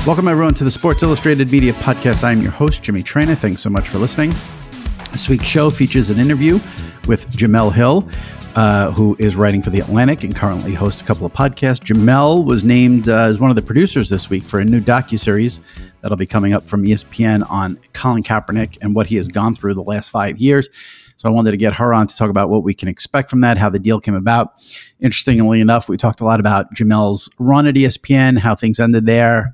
Welcome, everyone, to the Sports Illustrated Media Podcast. I am your host, Jimmy Traina. Thanks so much for listening. This week's show features an interview with Jemele Hill, who is writing for The Atlantic and currently hosts a couple of podcasts. Jemele was named as one of the producers this week for a new docuseries that'll be coming up from ESPN on Colin Kaepernick and what he has gone through the last 5 years. So I wanted to get her on to talk about what we can expect from that, how the deal came about. Interestingly enough, we talked a lot about Jemele's run at ESPN, how things ended there.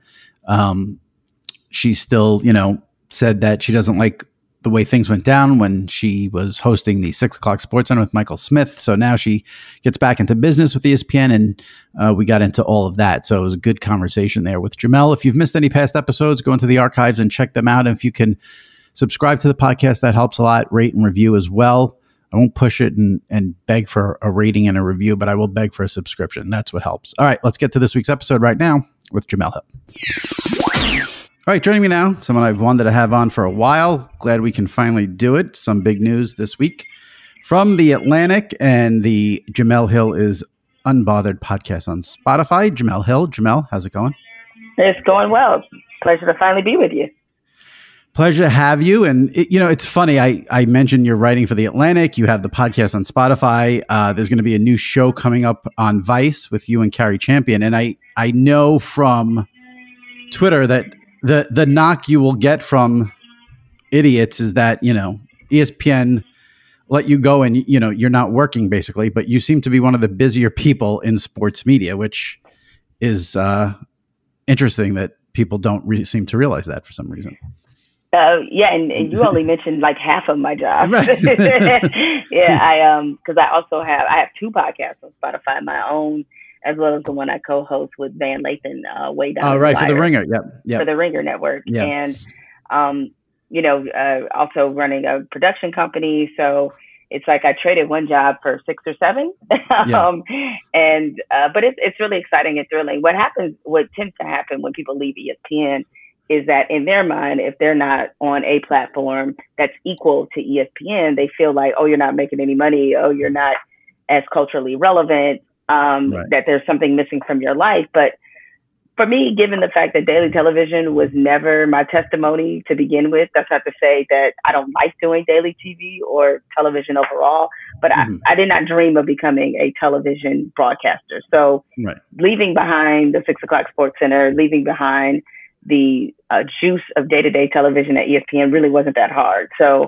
She still, said that she doesn't like the way things went down when she was hosting the 6 o'clock Sports Center with Michael Smith. So now she gets back into business with ESPN, and we got into all of that. So it was a good conversation there with Jemele. If you've missed any past episodes, go into the archives and check them out. And if you can subscribe to the podcast, that helps a lot. Rate and review as well. I won't push it and beg for a rating and a review, but I will beg for a subscription. That's what helps. All right, let's get to this week's episode right now with Jemele Hill. All right, joining me now, someone I've wanted to have on for a while. Glad we can finally do it. Some big news this week from The Atlantic and the Jemele Hill is Unbothered podcast on Spotify. Jemele Hill. Jemele, how's it going? It's going well. Pleasure to finally be with you. Pleasure to have you. And, it's funny. I mentioned you're writing for The Atlantic. You have the podcast on Spotify. There's going to be a new show coming up on Vice with you and Carrie Champion. And I know from Twitter that the knock you will get from idiots is that, ESPN let you go and, you're not working basically, but you seem to be one of the busier people in sports media, which is interesting that people don't really seem to realize that for some reason. And you only mentioned like half of my job. Right. Because I also have 2 podcasts on Spotify, my own, as well as the one I co-host with Van Lathan, way down. Oh, right, for The Ringer. Yep. For the Ringer Network. Yep. And, also running a production company. So it's like I traded one job for 6 or 7. Yeah. But it's really exciting and thrilling. What tends to happen when people leave ESPN is that in their mind, if they're not on a platform that's equal to ESPN, they feel like, oh, you're not making any money. Oh, you're not as culturally relevant. Right. That there's something missing from your life. But for me, given the fact that daily television was never my testimony to begin with, that's not to say that I don't like doing daily TV or television overall, but I did not dream of becoming a television broadcaster. So leaving behind the 6 o'clock Sports Center, leaving behind the juice of day-to-day television at ESPN really wasn't that hard. So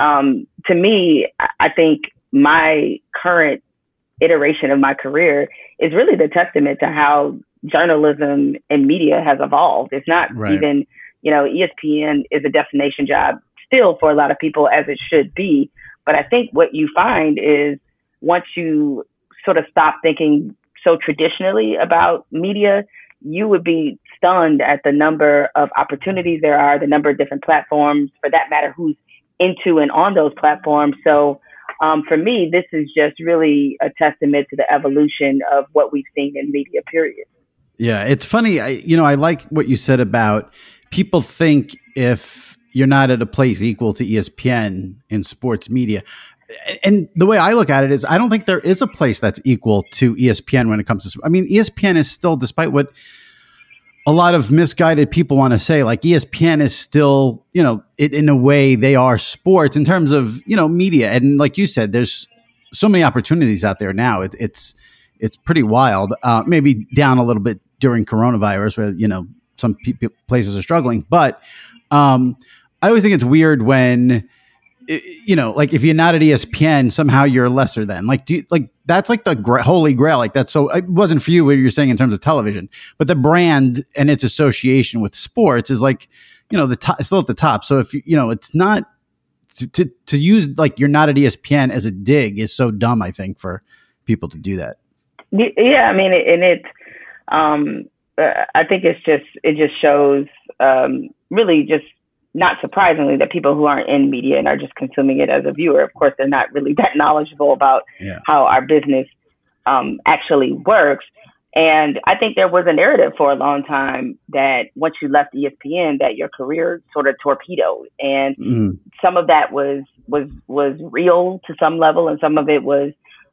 to me, I think my current iteration of my career is really the testament to how journalism and media has evolved. It's not even, ESPN is a destination job still for a lot of people, as it should be. But I think what you find is once you sort of stop thinking so traditionally about media, you would be stunned at the number of opportunities there are, the number of different platforms, for that matter, who's into and on those platforms. So for me, this is just really a testament to the evolution of what we've seen in media, period. Yeah, it's funny. I like what you said about people think if you're not at a place equal to ESPN in sports media. And the way I look at it is I don't think there is a place that's equal to ESPN when it comes to, ESPN is still, despite what a lot of misguided people want to say, like ESPN is still, in a way they are sports in terms of, media. And like you said, there's so many opportunities out there now. It's pretty wild, maybe down a little bit during coronavirus where, some places are struggling. But I always think it's weird when, like if you're not at ESPN, somehow you're lesser than. Like, that's like the holy grail. Like that's so. It wasn't for you what you're saying in terms of television, but the brand and its association with sports is like, the top, still at the top. So if it's not to use like you're not at ESPN as a dig is so dumb. I think for people to do that. Yeah, I think it just shows really just. Not surprisingly, that people who aren't in media and are just consuming it as a viewer, of course, they're not really that knowledgeable about how our business actually works. And I think there was a narrative for a long time that once you left ESPN, that your career sort of torpedoed. And some of that was real to some level, and some of it was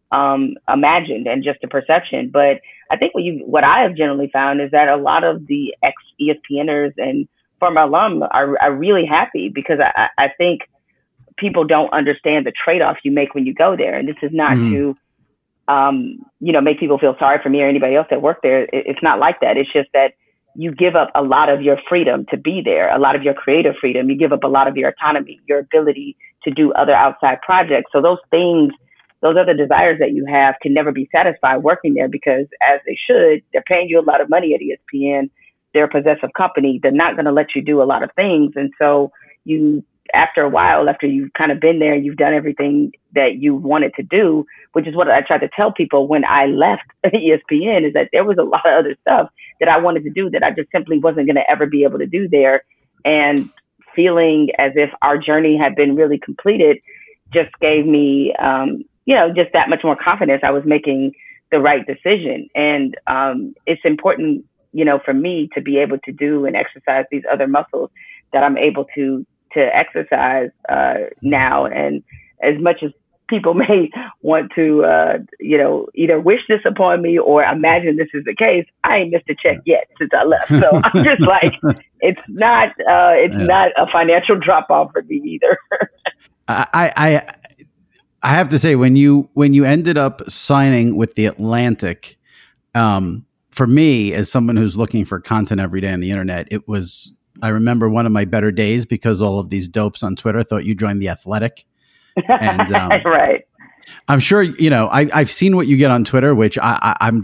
imagined and just a perception. But I think what I have generally found is that a lot of the ex-ESPNers and former alum are really happy, because I think people don't understand the trade-off you make when you go there. And this is not to, make people feel sorry for me or anybody else that worked there. It's not like that. It's just that you give up a lot of your freedom to be there, a lot of your creative freedom. You give up a lot of your autonomy, your ability to do other outside projects. So those things, those other desires that you have can never be satisfied working there, because as they should, they're paying you a lot of money at ESPN. They're a possessive company. They're not going to let you do a lot of things. And so after a while, after you've kind of been there, you've done everything that you wanted to do, which is what I tried to tell people when I left ESPN, is that there was a lot of other stuff that I wanted to do that I just simply wasn't going to ever be able to do there. And feeling as if our journey had been really completed just gave me, just that much more confidence I was making the right decision. And it's important, for me to be able to do and exercise these other muscles that I'm able to exercise now. And as much as people may want to, either wish this upon me or imagine this is the case, I ain't missed a check yet since I left. So I'm just like, it's not a financial drop off for me either. I have to say, when you ended up signing with The Atlantic, for me, as someone who's looking for content every day on the internet, I remember one of my better days, because all of these dopes on Twitter thought you joined The Athletic. And right. I'm sure, I've seen what you get on Twitter, which I'm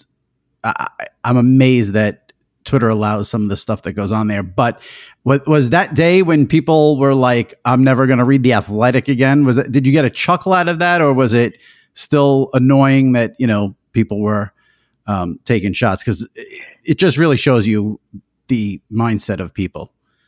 amazed that Twitter allows some of the stuff that goes on there. But what was that day when people were like, I'm never going to read The Athletic again? Did you get a chuckle out of that, or was it still annoying that, people were taking shots? Because it just really shows you the mindset of people.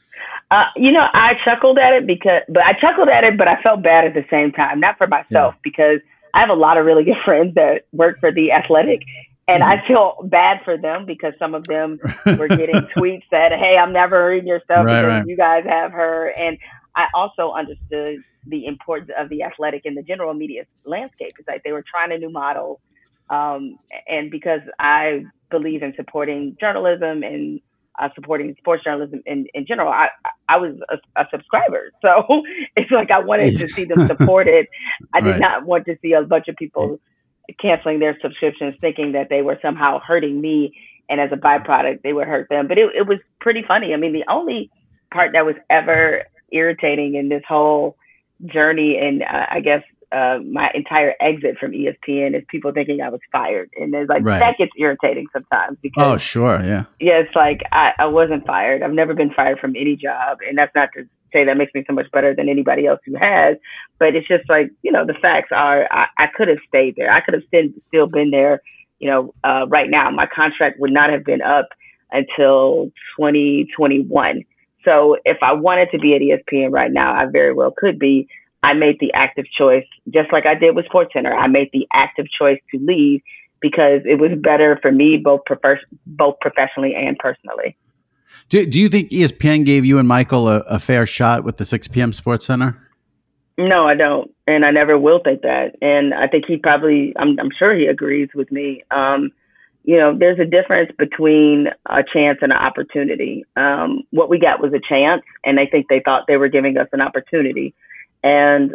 I chuckled at it but I felt bad at the same time, not for myself, because I have a lot of really good friends that work for The Athletic, and I feel bad for them because some of them were getting tweets that, hey, I'm never reading your stuff because you guys have her. And I also understood the importance of The Athletic in the general media landscape. It's like they were trying a new model. And because I believe in supporting journalism and supporting sports journalism in general, I was a subscriber. So it's like I wanted to see them supported. I did not want to see a bunch of people canceling their subscriptions thinking that they were somehow hurting me, and as a byproduct, they would hurt them. But it was pretty funny. I mean, the only part that was ever irritating in this whole journey, and I guess my entire exit from ESPN, is people thinking I was fired. And there's like, that gets irritating sometimes, because it's like, I wasn't fired. I've never been fired from any job. And that's not to say that makes me so much better than anybody else who has, but it's just like, the facts are, I could have stayed there. I could have still been there. Right now, my contract would not have been up until 2021. So if I wanted to be at ESPN right now, I very well could be. I made the active choice, just like I did with SportsCenter. I made the active choice to leave because it was better for me, both professionally and personally. Do you think ESPN gave you and Michael a fair shot with the 6 p.m. SportsCenter? No, I don't. And I never will think that. And I think he probably, I'm sure he agrees with me. There's a difference between a chance and an opportunity. What we got was a chance, and I think they thought they were giving us an opportunity. And,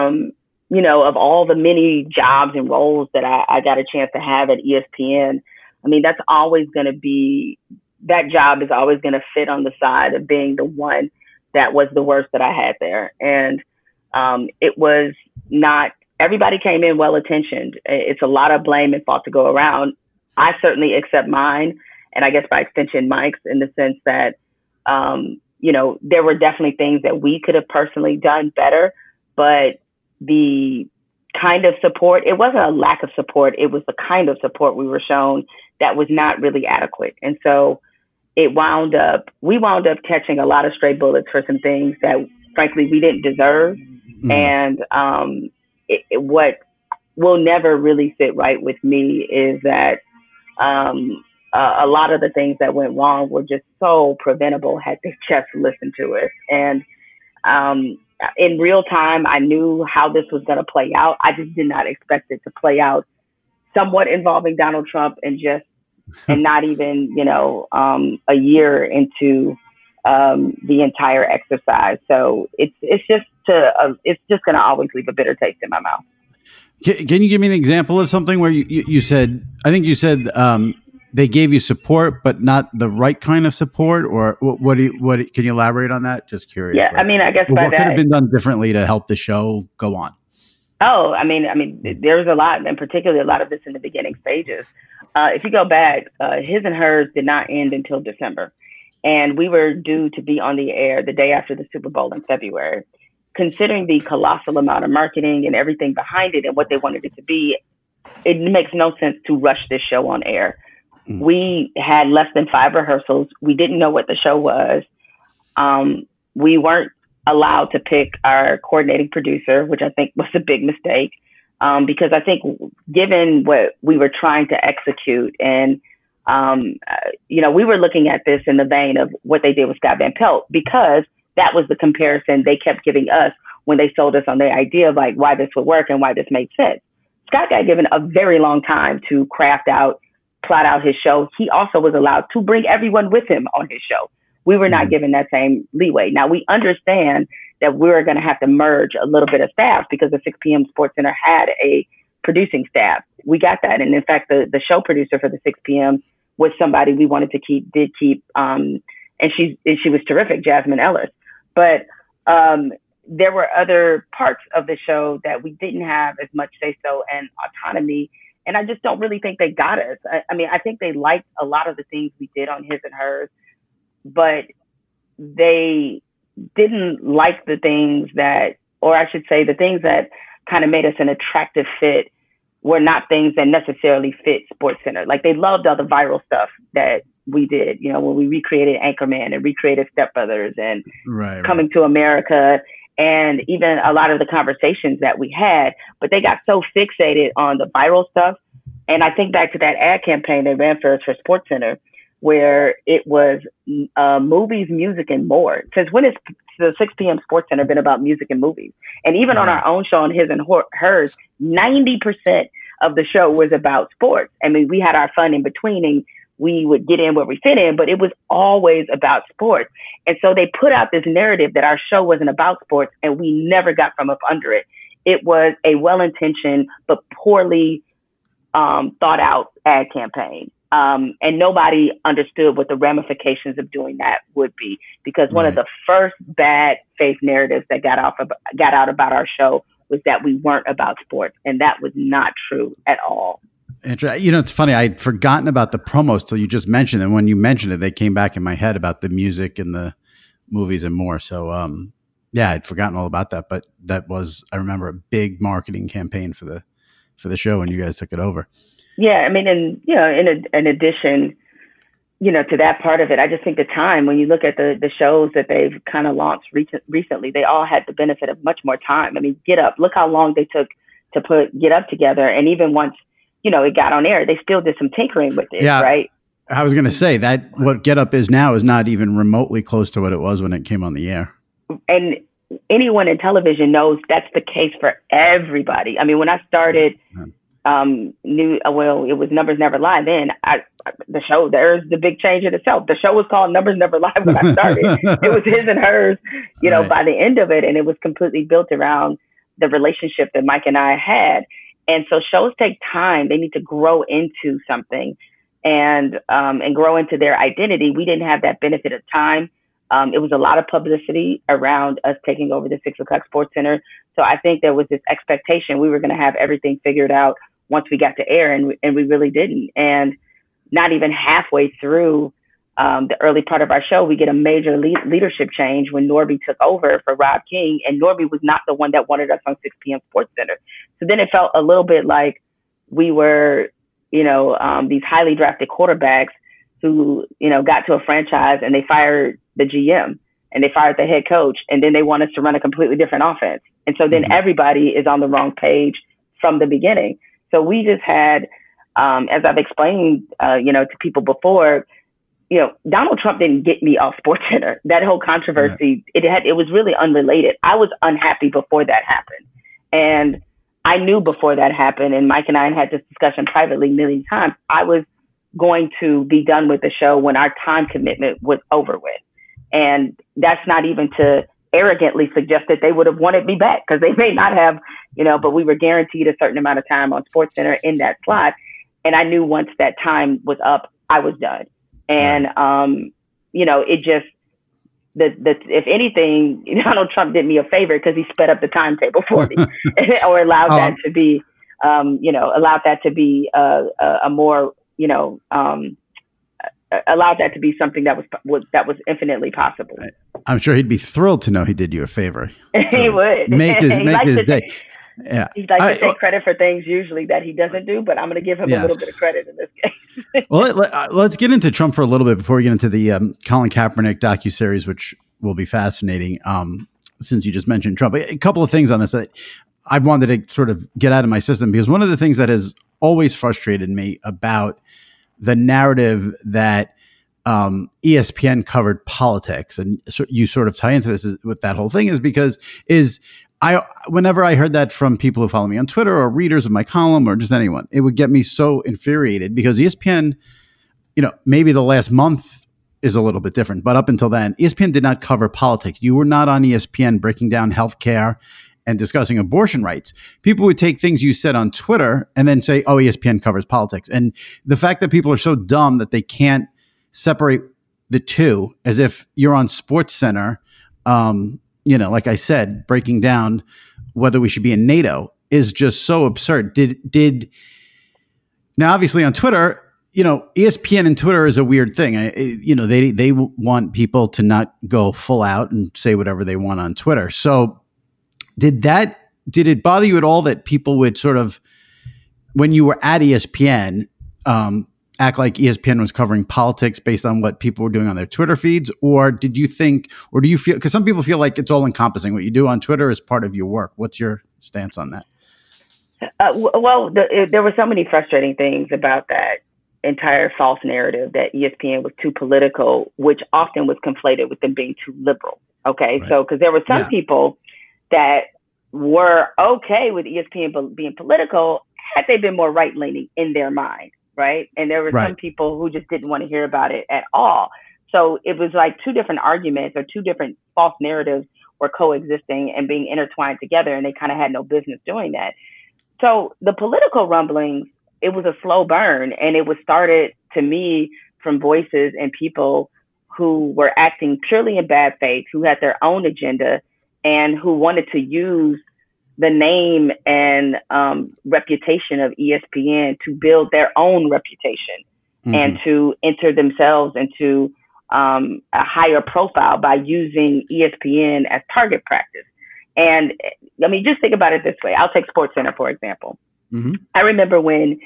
of all the many jobs and roles that I got a chance to have at ESPN, I mean, that job is always going to fit on the side of being the one that was the worst that I had there. And it was not, everybody came in well-intentioned. It's a lot of blame and fault to go around. I certainly accept mine, and I guess by extension, Mike's, in the sense that, there were definitely things that we could have personally done better, but the kind of support, it wasn't a lack of support. It was the kind of support we were shown that was not really adequate. And so we wound up catching a lot of stray bullets for some things that frankly we didn't deserve. And what will never really sit right with me is that a lot of the things that went wrong were just so preventable had they just listened to us. And in real time, I knew how this was going to play out. I just did not expect it to play out somewhat involving Donald Trump and not even, a year into the entire exercise. So it's just going to always leave a bitter taste in my mouth. Can you give me an example of something where you said, I think you said they gave you support, but not the right kind of support, or what can you elaborate on that? Just curious. Yeah. I mean, I guess what could have been done differently to help the show go on? Oh, I mean, there was a lot, and particularly a lot of this in the beginning stages. If you go back, His and Hers did not end until December, and we were due to be on the air the day after the Super Bowl in February. Considering the colossal amount of marketing and everything behind it and what they wanted it to be, it makes no sense to rush this show on air. We had less than 5 rehearsals. We didn't know what the show was. We weren't allowed to pick our coordinating producer, which I think was a big mistake, because I think given what we were trying to execute and, we were looking at this in the vein of what they did with Scott Van Pelt, because that was the comparison they kept giving us when they sold us on the idea of like why this would work and why this made sense. Scott got given a very long time to plot out his show. He also was allowed to bring everyone with him on his show. We were not given that same leeway. Now we understand that we're going to have to merge a little bit of staff because the 6 p.m. Sports Center had a producing staff. We got that. And in fact, the show producer for the 6 p.m. was somebody we wanted to keep, and she was terrific, Jasmine Ellis. But there were other parts of the show that we didn't have as much say-so and autonomy. And I just don't really think they got us. I mean, I think they liked a lot of the things we did on His and Hers, but they didn't like the things that, or I should say the things that kind of made us an attractive fit were not things that necessarily fit SportsCenter. Like they loved all the viral stuff that we did, when we recreated Anchorman and recreated Step Brothers and Coming to America, and even a lot of the conversations that we had, but they got so fixated on the viral stuff. And I think back to that ad campaign they ran for us for SportsCenter, where it was movies, music, and more. Since when has the 6 p.m. SportsCenter been about music and movies? And even on our own show, on His and Hers, 90% of the show was about sports. I mean, we had our fun in between, and we would get in where we fit in, but it was always about sports. And so they put out this narrative that our show wasn't about sports, and we never got from up under it. It was a well-intentioned but poorly thought out ad campaign. And nobody understood what the ramifications of doing that would be, because one of the first bad faith narratives that got out about our show was that we weren't about sports. And that was not true at all. It's funny. I'd forgotten about the promos till you just mentioned it. When you mentioned it, they came back in my head about the music and the movies and more. So, I'd forgotten all about that. But that was, I remember, a big marketing campaign for the show, and you guys took it over. Yeah, I mean, and in addition, to that part of it, I just think the time when you look at the shows that they've kind of launched recently, they all had the benefit of much more time. I mean, Get Up. Look how long they took to put Get Up together, and even once it got on air, they still did some tinkering with it, right? I was going to say that what Get Up is now is not even remotely close to what it was when it came on the air. And anyone in television knows that's the case for everybody. I mean, when I started, it was Numbers Never Lie. Then the show, there's the big change in itself. The show was called Numbers Never Lie when I started. It was His and Hers, by the end of it. And it was completely built around the relationship that Mike and I had. And so shows take time. They need to grow into something and grow into their identity. We didn't have that benefit of time. It was a lot of publicity around us taking over the 6 o'clock Sports Center. So I think there was this expectation we were going to have everything figured out once we got to air, and we really didn't. And not even halfway through the early part of our show, we get a major leadership change when Norby took over for Rob King, and Norby was not the one that wanted us on 6 p.m. Sports Center. So then it felt a little bit like we were, these highly drafted quarterbacks who, got to a franchise and they fired the GM and they fired the head coach, and then they want us to run a completely different offense. And so then everybody is on the wrong page from the beginning. So we just had, as I've explained, to people before, Donald Trump didn't get me off SportsCenter. That whole controversy, it was really unrelated. I was unhappy before that happened. And I knew before that happened, and Mike and I had this discussion privately many times, I was going to be done with the show when our time commitment was over with. And that's not even to arrogantly suggest that they would have wanted me back, because they may not have, but we were guaranteed a certain amount of time on SportsCenter in that slot. And I knew once that time was up, I was done. And, it just, if anything, Donald Trump did me a favor because he sped up the timetable for me or allowed that to be, a more, allowed that to be something that was infinitely possible. I'm sure he'd be thrilled to know he did you a favor. He would make his day. Yeah, he likes to take credit for things usually that he doesn't do, but I'm going to give him a little bit of credit in this case. Well, let's get into Trump for a little bit before we get into the Colin Kaepernick docuseries, which will be fascinating. Since you just mentioned Trump, a couple of things on this that I wanted to sort of get out of my system, because one of the things that has always frustrated me about the narrative that ESPN covered politics, and so you sort of tie into this with that whole thing, is because whenever I heard that from people who follow me on Twitter or readers of my column or just anyone, it would get me so infuriated, because ESPN, maybe the last month is a little bit different, but up until then, ESPN did not cover politics. You were not on ESPN breaking down healthcare and discussing abortion rights. People would take things you said on Twitter and then say, oh, ESPN covers politics. And the fact that people are so dumb that they can't separate the two, as if you're on SportsCenter, like I said, breaking down whether we should be in NATO, is just so absurd. Now, obviously on Twitter, ESPN and Twitter is a weird thing. They want people to not go full out and say whatever they want on Twitter. So did it bother you at all that people would sort of, when you were at ESPN, act like ESPN was covering politics based on what people were doing on their Twitter feeds? Or do you feel, because some people feel like it's all encompassing, what you do on Twitter is part of your work. What's your stance on that? There were so many frustrating things about that entire false narrative that ESPN was too political, which often was conflated with them being too liberal. Okay. Right. So, because there were some people that were okay with ESPN being political had they been more right-leaning in their mind. Right. And there were some people who just didn't want to hear about it at all. So it was like two different arguments or two different false narratives were coexisting and being intertwined together. And they kind of had no business doing that. So the political rumblings, it was a slow burn. And it was started, to me, from voices and people who were acting purely in bad faith, who had their own agenda and who wanted to use the name and reputation of ESPN to build their own reputation and to enter themselves into a higher profile by using ESPN as target practice. And I mean, just think about it this way. I'll take SportsCenter, for example. I remember when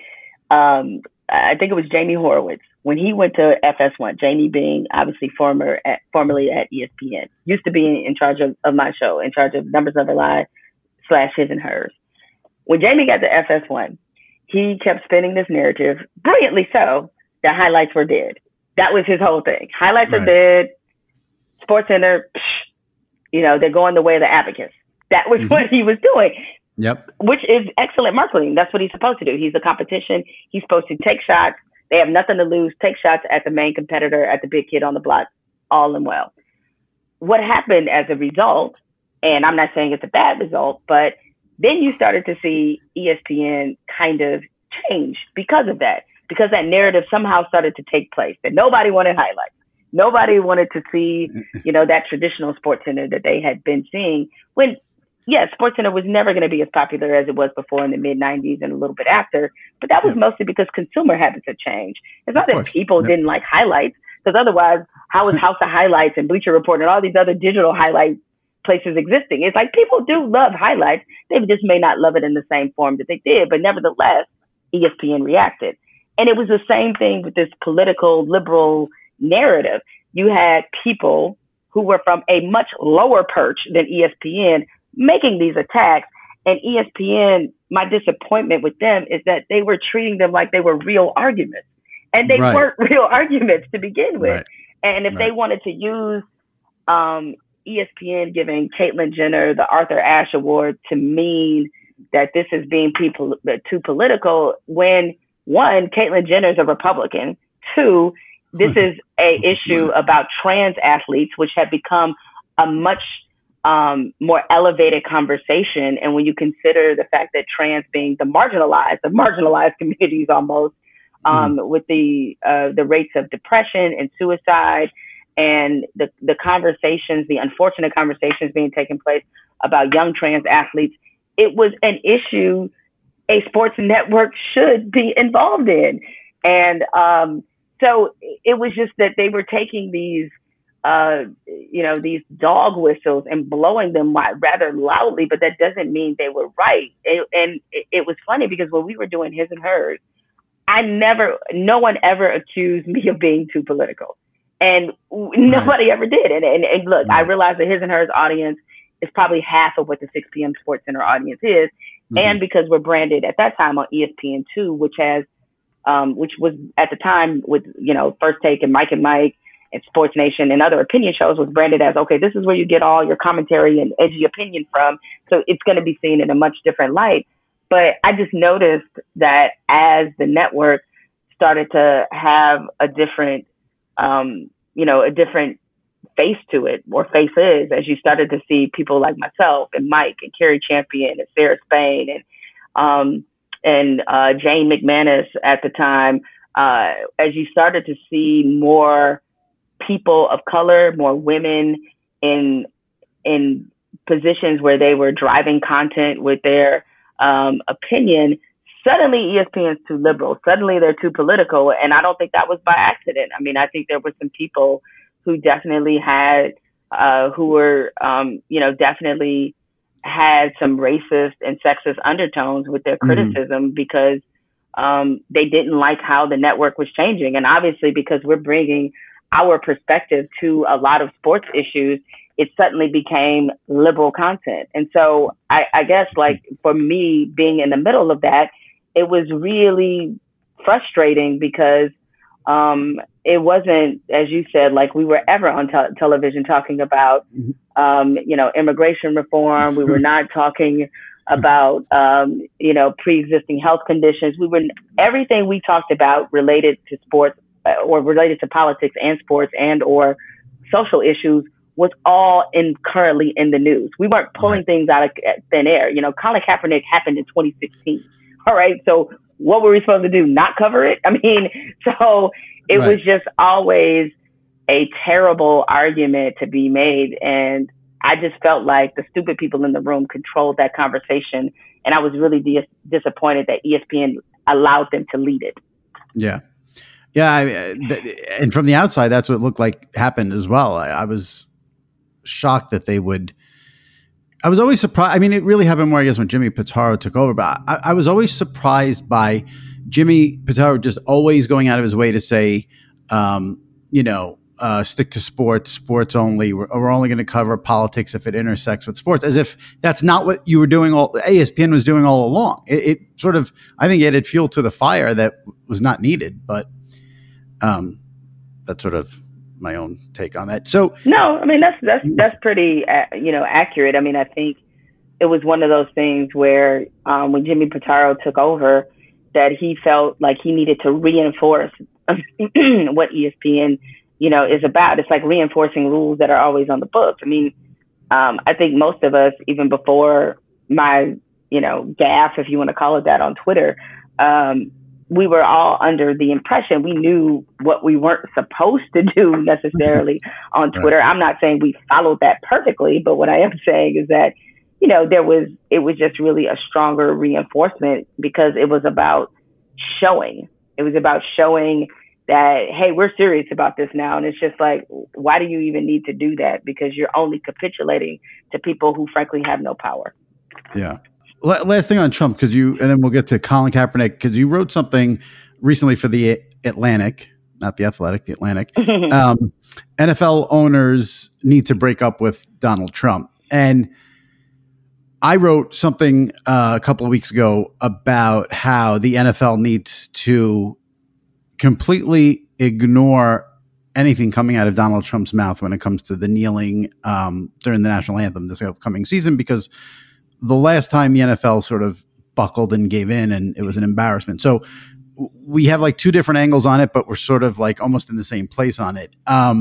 I think it was Jamie Horowitz, when he went to FS1, Jamie being obviously formerly at ESPN, used to be in charge of my show, in charge of Numbers Never Lie / His and Hers. When Jamie got to FS1, he kept spinning this narrative, brilliantly so, that highlights were dead. That was his whole thing. Highlights are dead. SportsCenter, they're going the way of the abacus. That was what he was doing. Yep. Which is excellent marketing. That's what he's supposed to do. He's a competition. He's supposed to take shots. They have nothing to lose. Take shots at the main competitor, at the big kid on the block, all in well. What happened as a result, and I'm not saying it's a bad result, but then you started to see ESPN kind of change because of that, because that narrative somehow started to take place, that nobody wanted highlights. Nobody wanted to see, that traditional SportsCenter that they had been seeing when, SportsCenter was never going to be as popular as it was before in the mid-90s and a little bit after, but that was mostly because consumer habits had changed. It's not that people didn't like highlights, because otherwise, how was House of Highlights and Bleacher Report and all these other digital highlight places existing? It's like people do love highlights. They just may not love it in the same form that they did, but nevertheless, ESPN reacted. And it was the same thing with this political liberal narrative. You had people who were from a much lower perch than ESPN making these attacks. And ESPN, my disappointment with them is that they were treating them like they were real arguments. And they weren't real arguments to begin with. Right. And if they wanted to use ESPN giving Caitlyn Jenner the Arthur Ashe Award to mean that this is being too political, when one, Caitlyn Jenner is a Republican. Two, this is a issue about trans athletes, which have become a much more elevated conversation. And when you consider the fact that trans being the marginalized communities almost, with the rates of depression and suicide and the conversations, the unfortunate conversations being taken place about young trans athletes, it was an issue a sports network should be involved in. And so it was just that they were taking these, these dog whistles and blowing them rather loudly, but that doesn't mean they were right. It was funny because when we were doing His and Hers, no one ever accused me of being too political, and nobody ever did. And look, I realized the His and Hers audience is probably half of what the 6 p.m. Sports Center audience is. And because we're branded at that time on ESPN2, which was at the time with, First Take and Mike and Sports Nation and other opinion shows, was branded as, okay, this is where you get all your commentary and edgy opinion from. So it's going to be seen in a much different light. But I just noticed that as the network started to have a different, a different face to it, or faces, as you started to see people like myself and Mike and Carrie Champion and Sarah Spain and Jane McManus at the time, as you started to see more people of color, more women in positions where they were driving content with their opinion, suddenly ESPN's too liberal. Suddenly they're too political. And I don't think that was by accident. I mean, I think there were some people who definitely had, definitely had some racist and sexist undertones with their criticism because they didn't like how the network was changing. And obviously, because we're bringing our perspective to a lot of sports issues, it suddenly became liberal content. And so I guess, like, for me, being in the middle of that, it was really frustrating because it wasn't, as you said, like we were ever on television talking about, immigration reform. We were not talking about, pre-existing health conditions. Everything we talked about related to sports or related to politics and sports and or social issues was all currently in the news. We weren't pulling things out of thin air. Colin Kaepernick happened in 2016. All right. So what were we supposed to do? Not cover it? I mean, so it was just always a terrible argument to be made. And I just felt like the stupid people in the room controlled that conversation. And I was really disappointed that ESPN allowed them to lead it. Yeah. Yeah. And from the outside, that's what it looked like happened as well. I was shocked that they would. I was always surprised. I mean, it really happened more, I guess, when Jimmy Pitaro took over. But I was always surprised by Jimmy Pitaro just always going out of his way to say, stick to sports only. We're only going to cover politics if it intersects with sports, as if that's not what you were doing. ESPN was doing all along. It sort of, I think, added fuel to the fire that was not needed. But that's sort of my own take on that. So no, I mean, that's pretty, accurate. I mean, I think it was one of those things where when Jimmy Pitaro took over, that he felt like he needed to reinforce what ESPN, is about. It's like reinforcing rules that are always on the books. I mean, I think most of us, even before my, gaffe, if you want to call it that, on Twitter, we were all under the impression we knew what we weren't supposed to do necessarily on Twitter. Right. I'm not saying we followed that perfectly, but what I am saying is that, it was just really a stronger reinforcement because it was about showing. It was about showing that, hey, we're serious about this now. And it's just like, why do you even need to do that? Because you're only capitulating to people who frankly have no power. Yeah. Last thing on Trump, and then we'll get to Colin Kaepernick, because you wrote something recently for the Atlantic, not the Athletic, the Atlantic. NFL owners need to break up with Donald Trump. And I wrote something a couple of weeks ago about how the NFL needs to completely ignore anything coming out of Donald Trump's mouth when it comes to the kneeling during the national anthem this upcoming season, because the last time the NFL sort of buckled and gave in, and it was an embarrassment. So we have like two different angles on it, but we're sort of like almost in the same place on it.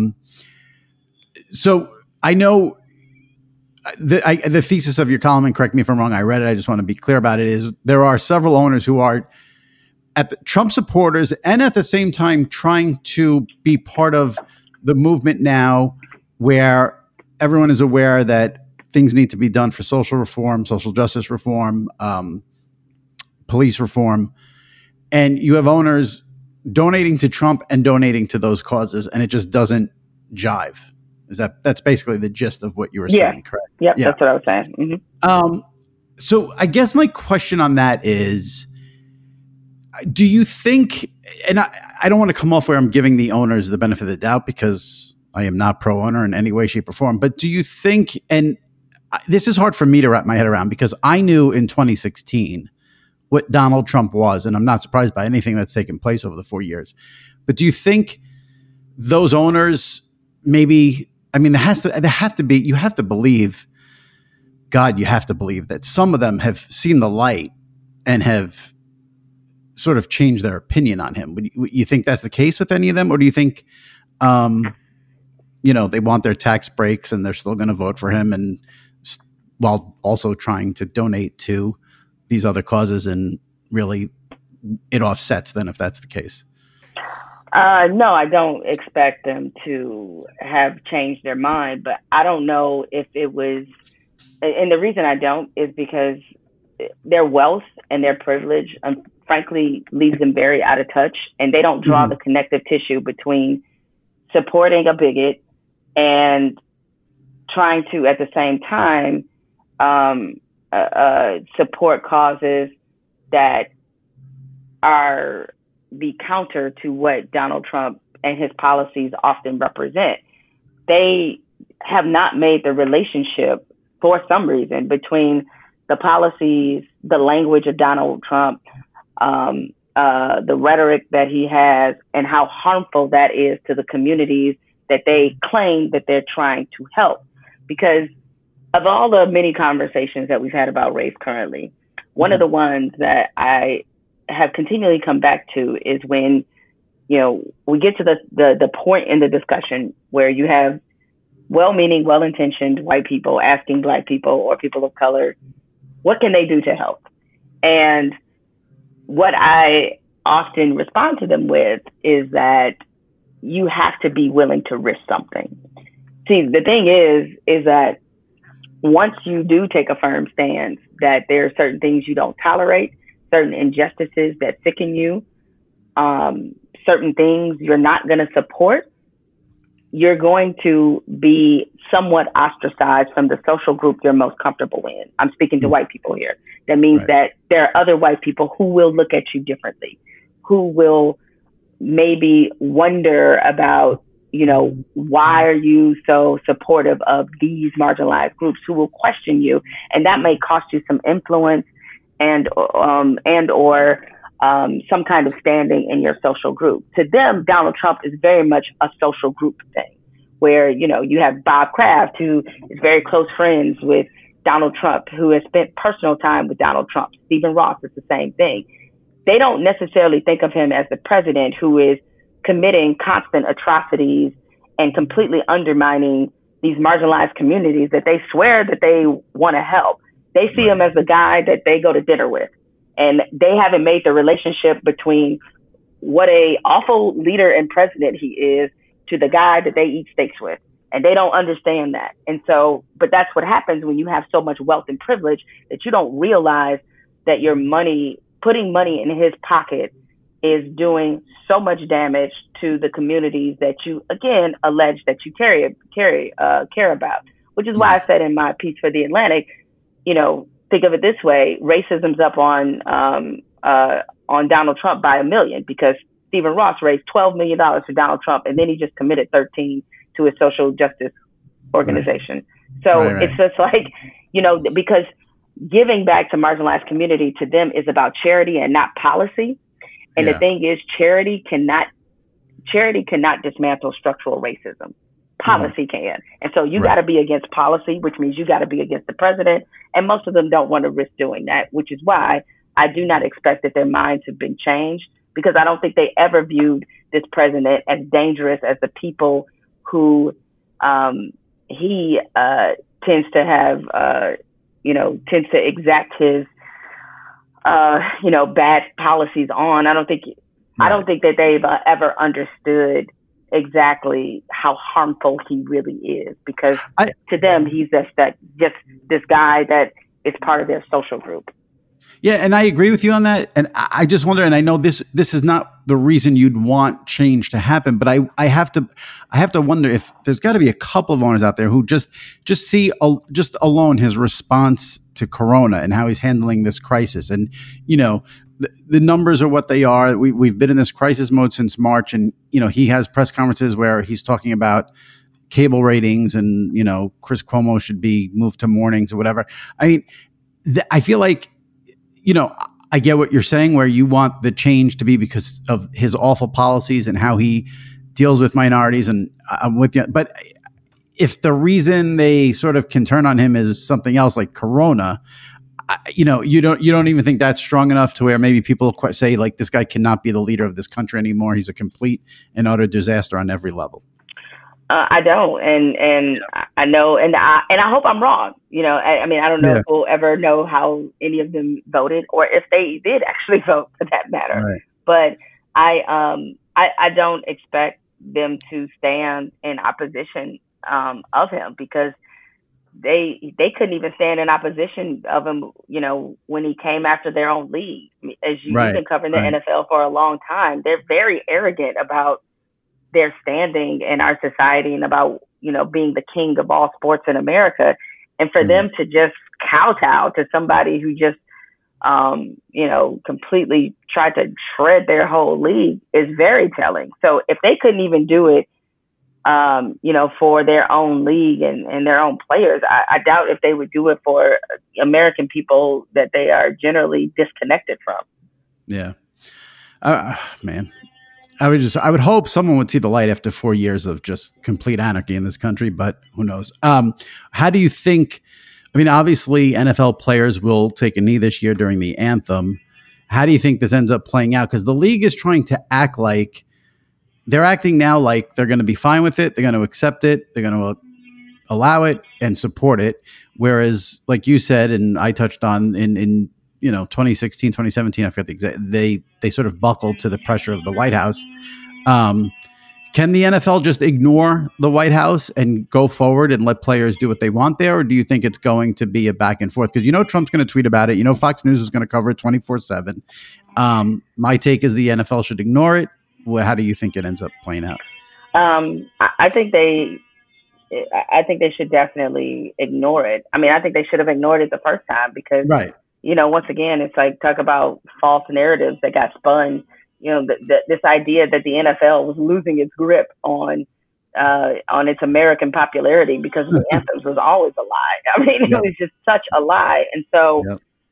So I know the thesis of your column, and correct me if I'm wrong, I read it, I just want to be clear about it, is there are several owners who are at the Trump supporters and at the same time trying to be part of the movement now where everyone is aware that things need to be done for social reform, social justice reform, police reform. And you have owners donating to Trump and donating to those causes, and it just doesn't jive. That's basically the gist of what you were saying, correct? Yep, yeah, that's what I was saying. Mm-hmm. So I guess my question on that is, do you think, and I don't want to come off where I'm giving the owners the benefit of the doubt because I am not pro-owner in any way, shape, or form, but do you think, and this is hard for me to wrap my head around because I knew in 2016 what Donald Trump was, and I'm not surprised by anything that's taken place over the 4 years. But do you think those owners maybe, I mean, there have to be, you have to believe, God, you have to believe that some of them have seen the light and have sort of changed their opinion on him. Would you think that's the case with any of them? Or do you think, they want their tax breaks and they're still going to vote for him, and while also trying to donate to these other causes, and really it offsets then if that's the case? No, I don't expect them to have changed their mind, but I don't know if it was, and the reason I don't is because their wealth and their privilege, frankly, leaves them very out of touch, and they don't draw the connective tissue between supporting a bigot and trying to, at the same time, support causes that are the counter to what Donald Trump and his policies often represent. They have not made the relationship, for some reason, between the policies, the language of Donald Trump, the rhetoric that he has, and how harmful that is to the communities that they claim that they're trying to help. Because of all the many conversations that we've had about race currently, one of the ones that I have continually come back to is when, we get to the point in the discussion where you have well-meaning, well-intentioned white people asking Black people or people of color, what can they do to help? And what I often respond to them with is that you have to be willing to risk something. See, the thing is that once you do take a firm stance that there are certain things you don't tolerate, certain injustices that sicken you, certain things you're not going to support, you're going to be somewhat ostracized from the social group you're most comfortable in. I'm speaking to white people here. That means that there are other white people who will look at you differently, who will maybe wonder about, why are you so supportive of these marginalized groups, who will question you. And that may cost you some influence and or some kind of standing in your social group. To them, Donald Trump is very much a social group thing, where, you have Bob Kraft, who is very close friends with Donald Trump, who has spent personal time with Donald Trump. Stephen Ross is the same thing. They don't necessarily think of him as the president who is committing constant atrocities and completely undermining these marginalized communities that they swear that they want to help. They see him as the guy that they go to dinner with. And they haven't made the relationship between what a awful leader and president he is to the guy that they eat steaks with. And they don't understand that. And so, but that's what happens when you have so much wealth and privilege that you don't realize that your money, putting money in his pocket, is doing so much damage to the communities that you, again, allege that you care about. Which is why I said in my piece for The Atlantic, think of it this way: racism's up on Donald Trump by 1 million, because Stephen Ross raised $12 million for Donald Trump, and then he just committed 13 to his social justice organization. So it's just like, because giving back to marginalized community to them is about charity and not policy. And the thing is, charity cannot dismantle structural racism. Policy can. And so you got to be against policy, which means you got to be against the president. And most of them don't want to risk doing that, which is why I do not expect that their minds have been changed, because I don't think they ever viewed this president as dangerous as the people who he tends to have, tends to exact his, bad policies on. I don't think that they've ever understood exactly how harmful he really is, because to them, he's just this guy that is part of their social group. Yeah, and I agree with you on that. And I just wonder, and I know this is not the reason you'd want change to happen, but I have to wonder if there's got to be a couple of owners out there who just see just alone his response to Corona and how he's handling this crisis. And the numbers are what they are. We've been in this crisis mode since March, and he has press conferences where he's talking about cable ratings and Chris Cuomo should be moved to mornings or whatever. I mean, I feel like I get what you're saying, where you want the change to be because of his awful policies and how he deals with minorities, and I'm with you. But if the reason they sort of can turn on him is something else like Corona, you don't even think that's strong enough to where maybe people say like, this guy cannot be the leader of this country anymore. He's a complete and utter disaster on every level. I don't, and I know, and I hope I'm wrong. I mean, I don't know if we'll ever know how any of them voted, or if they did actually vote, for that matter. Right. But I don't expect them to stand in opposition of him, because they couldn't even stand in opposition of him, when he came after their own league. As you've been covering the NFL for a long time, they're very arrogant about their standing in our society and about, being the king of all sports in America. And for them to just kowtow to somebody who just, completely tried to shred their whole league is very telling. So if they couldn't even do it, for their own league and their own players, I doubt if they would do it for American people that they are generally disconnected from. Yeah. Man. I would hope someone would see the light after 4 years of just complete anarchy in this country, but who knows? How do you think, obviously NFL players will take a knee this year during the anthem. How do you think this ends up playing out? Because the league is trying to act like they're acting now like they're going to be fine with it. They're going to accept it. They're going to allow it and support it. Whereas, like you said, and I touched on in 2016, 2017, I forget the exact, they sort of buckled to the pressure of the White House. Can the NFL just ignore the White House and go forward and let players do what they want there? Or do you think it's going to be a back and forth? Because Trump's going to tweet about it. Fox News is going to cover it 24/7. My take is the NFL should ignore it. Well, how do you think it ends up playing out? I think they should definitely ignore it. I think they should have ignored it the first time, because once again, it's like, talk about false narratives that got spun. This idea that the NFL was losing its grip on its American popularity because of the anthems was always a lie. It was just such a lie. And so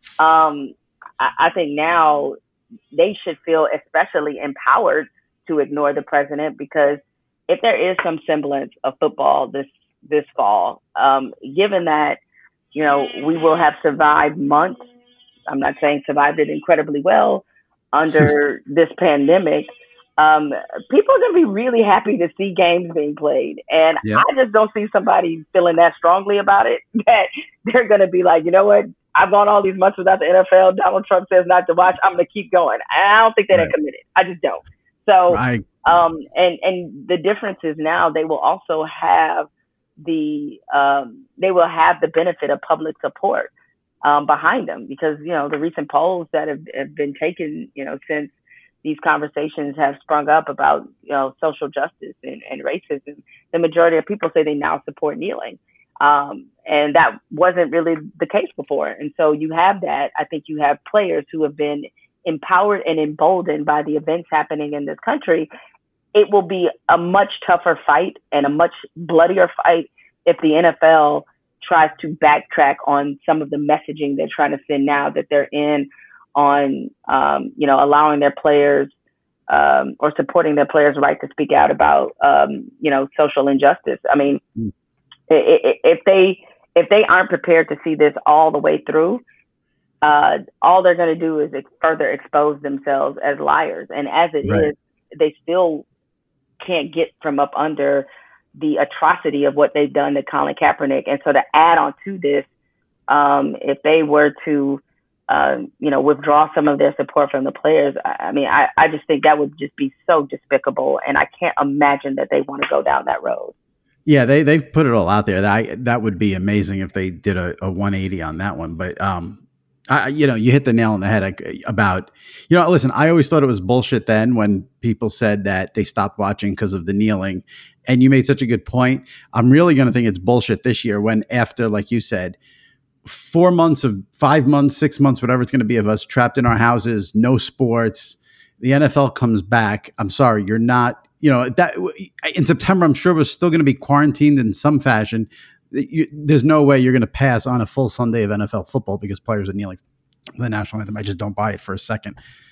I think now they should feel especially empowered to ignore the president, because if there is some semblance of football this fall, given that, we will have survived months, I'm not saying survived it incredibly well, under this pandemic, people are going to be really happy to see games being played. And I just don't see somebody feeling that strongly about it, that they're going to be like, you know what, I've gone all these months without the NFL. Donald Trump says not to watch. I'm going to keep going. I don't think they're committed. I just don't. So, and the difference is now they will also have the benefit of public support behind them, because the recent polls that have been taken since these conversations have sprung up about social justice and racism, the majority of people say they now support kneeling, and that wasn't really the case before. And so you have that. I think you have players who have been empowered and emboldened by the events happening in this country. It will be a much tougher fight and a much bloodier fight if the NFL tries to backtrack on some of the messaging they're trying to send now that they're in on, allowing their players or supporting their players' right to speak out about, social injustice. I mean, if they aren't prepared to see this all the way through, all they're going to do is further expose themselves as liars. And as it is, they still can't get from up under the atrocity of what they've done to Colin Kaepernick. And so to add on to this, if they were to, withdraw some of their support from the players, I just think that would just be so despicable. And I can't imagine that they want to go down that road. Yeah, they've put it all out there. That would be amazing if they did a 180 on that one. But, you hit the nail on the head about, listen, I always thought it was bullshit then when people said that they stopped watching because of the kneeling. And you made such a good point. I'm really going to think it's bullshit this year when after, like you said, 4 months of 5 months, 6 months, whatever it's going to be of us trapped in our houses, no sports, the NFL comes back. I'm sorry, you're not, that in September, I'm sure we're still going to be quarantined in some fashion. There's no way you're going to pass on a full Sunday of NFL football because players are kneeling for the national anthem. I just don't buy it for a second.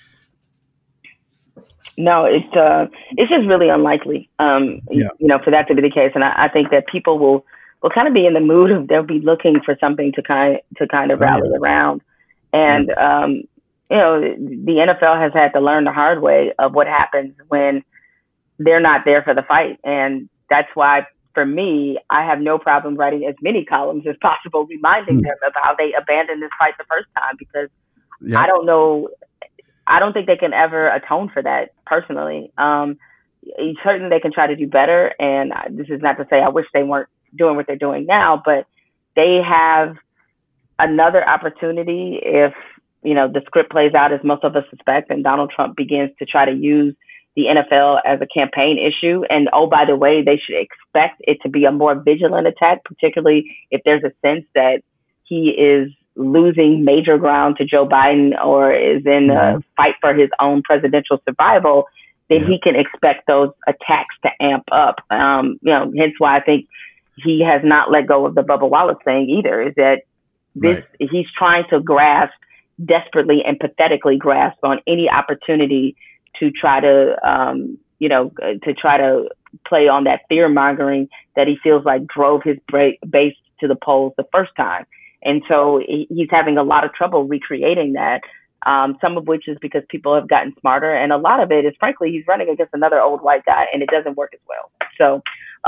No, it's just really unlikely, for that to be the case. And I think that people will kind of be in the mood of they'll be looking for something to kind of rally around. And, the NFL has had to learn the hard way of what happens when they're not there for the fight. And that's why, for me, I have no problem writing as many columns as possible, reminding them of how they abandoned this fight the first time, because I don't think they can ever atone for that personally. Certainly they can try to do better. And this is not to say I wish they weren't doing what they're doing now, but they have another opportunity if, the script plays out as most of us suspect and Donald Trump begins to try to use the NFL as a campaign issue. And, oh, by the way, they should expect it to be a more vigilant attack, particularly if there's a sense that he is losing major ground to Joe Biden or is in a fight for his own presidential survival, then he can expect those attacks to amp up. Hence why I think he has not let go of the Bubba Wallace thing either, is that he's trying to desperately and pathetically grasp on any opportunity to try to, play on that fear mongering that he feels like drove his base to the polls the first time. And so he's having a lot of trouble recreating that, some of which is because people have gotten smarter. And a lot of it is, frankly, he's running against another old white guy and it doesn't work as well. So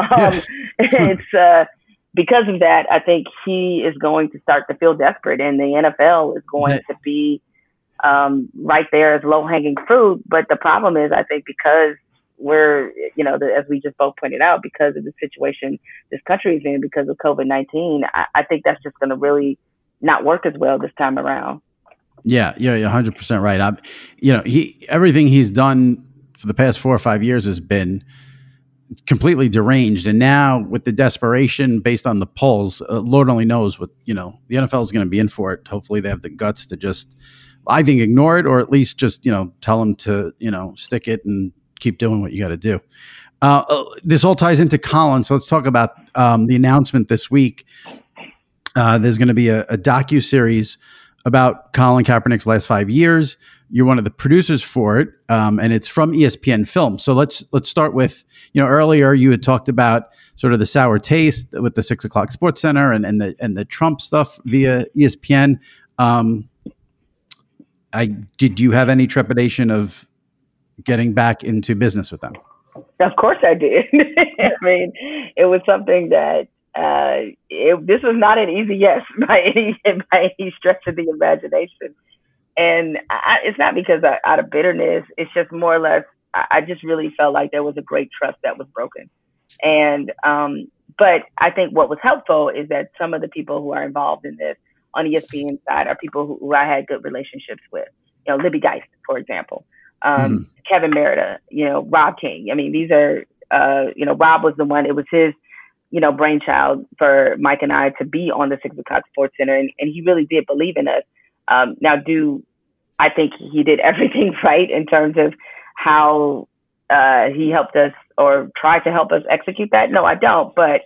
it's because of that, I think he is going to start to feel desperate, and the NFL is going to be right there as low-hanging fruit. But the problem is, I think, because we're, as we just both pointed out, because of the situation this country is in, because of COVID-19, I think that's just going to really not work as well this time around. Yeah, you're 100% right. Everything he's done for the past 4 or 5 years has been completely deranged. And now with the desperation based on the polls, Lord only knows what, the NFL is going to be in for it. Hopefully they have the guts to just, I think, ignore it, or at least just, tell them to, stick it and keep doing what you got to do. This all ties into Colin. So let's talk about the announcement this week. There's going to be a docuseries about Colin Kaepernick's last 5 years. You're one of the producers for it, and it's from ESPN Film. So let's start with, earlier you had talked about sort of the sour taste with the 6 o'clock Sports Center and the Trump stuff via ESPN. Did you have any trepidation of getting back into business with them? Of course I did. I mean, it was something that this was not an easy yes by any stretch of the imagination. And it's not because out of bitterness. It's just more or less, I just really felt like there was a great trust that was broken. And but I think what was helpful is that some of the people who are involved in this on ESPN side are people who I had good relationships with. Libby Geist, for example, Kevin Merida, Rob King. I mean, these are, Rob was the one, it was his, brainchild for Mike and I to be on the 6 o'clock Sports Center. And he really did believe in us. Now, I think he did everything right in terms of how he helped us or tried to help us execute that? No, I don't. But,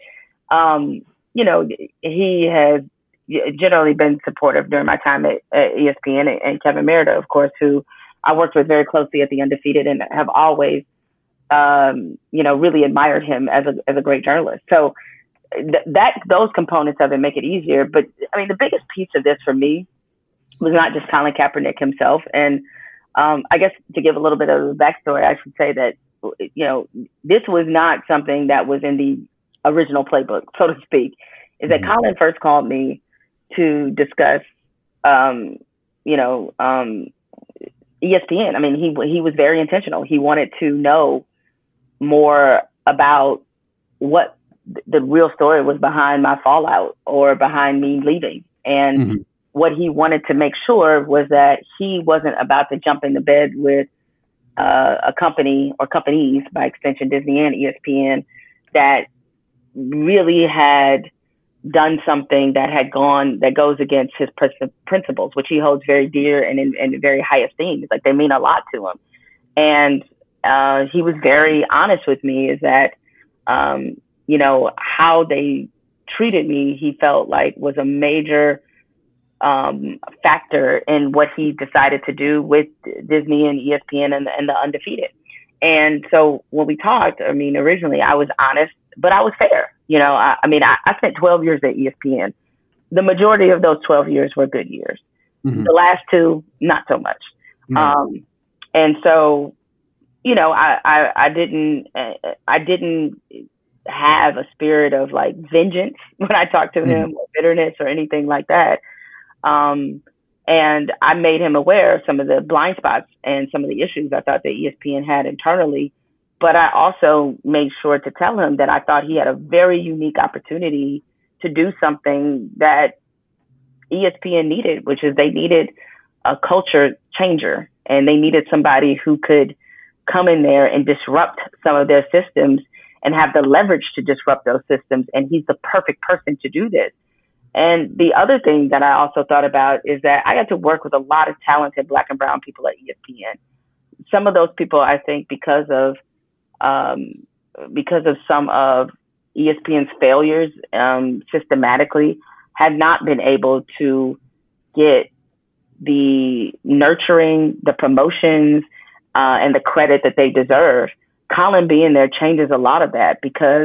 he has generally been supportive during my time at ESPN, and Kevin Merida, of course, who I worked with very closely at The Undefeated and have always, really admired him as a great journalist. So those components of it make it easier. But I mean, the biggest piece of this for me was not just Colin Kaepernick himself. And I guess to give a little bit of the backstory, I should say that, this was not something that was in the original playbook, so to speak, is that Colin first called me to discuss, ESPN. I mean, he was very intentional. He wanted to know more about what the real story was behind my fallout or behind me leaving. And what he wanted to make sure was that he wasn't about to jump into bed with a company or companies, by extension, Disney and ESPN, that really had done something that goes against his principles, which he holds very dear and in very high esteem. It's like they mean a lot to him. And he was very honest with me, is that, how they treated me, he felt like was a major factor in what he decided to do with Disney and ESPN and the Undefeated. And so when we talked, I mean, originally I was honest, but I was fair. I spent 12 years at ESPN. The majority of those 12 years were good years. The last two, not so much. And so, I didn't have a spirit of like vengeance when I talked to him, or bitterness or anything like that. And I made him aware of some of the blind spots and some of the issues I thought that ESPN had internally. But I also made sure to tell him that I thought he had a very unique opportunity to do something that ESPN needed, which is they needed a culture changer, and they needed somebody who could come in there and disrupt some of their systems and have the leverage to disrupt those systems. And he's the perfect person to do this. And the other thing that I also thought about is that I got to work with a lot of talented Black and brown people at ESPN. Some of those people, I think, because of some of ESPN's failures systematically, have not been able to get the nurturing, the promotions, and the credit that they deserve. Colin being there changes a lot of that, because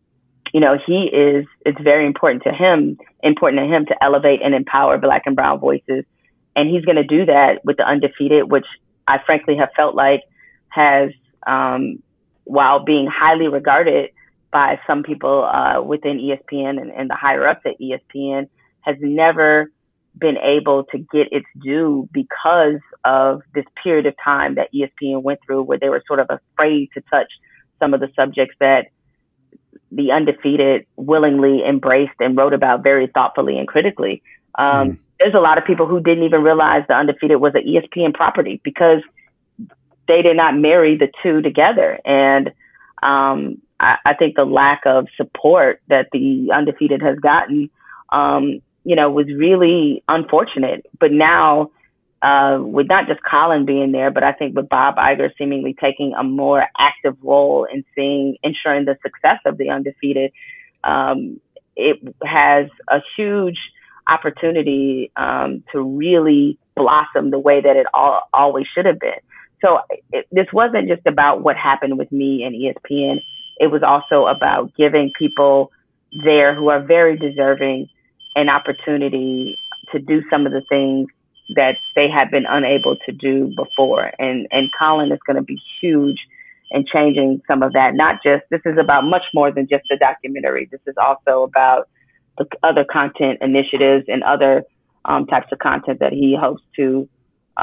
it's very important to him to elevate and empower Black and brown voices. And he's going to do that with the Undefeated, which I frankly have felt like has, while being highly regarded by some people within ESPN and the higher ups at ESPN, has never been able to get its due because of this period of time that ESPN went through, where they were sort of afraid to touch some of the subjects that the Undefeated willingly embraced and wrote about very thoughtfully and critically. There's a lot of people who didn't even realize the Undefeated was an ESPN property, because they did not marry the two together. And I think the lack of support that the Undefeated has gotten, was really unfortunate. But now, with not just Colin being there, but I think with Bob Iger seemingly taking a more active role in ensuring the success of the Undefeated, it has a huge opportunity to really blossom the way that it always should have been. So this wasn't just about what happened with me and ESPN. It was also about giving people there who are very deserving an opportunity to do some of the things that they have been unable to do before. And Colin is going to be huge in changing some of that. This is about much more than just a documentary. This is also about the other content initiatives and other types of content that he hopes to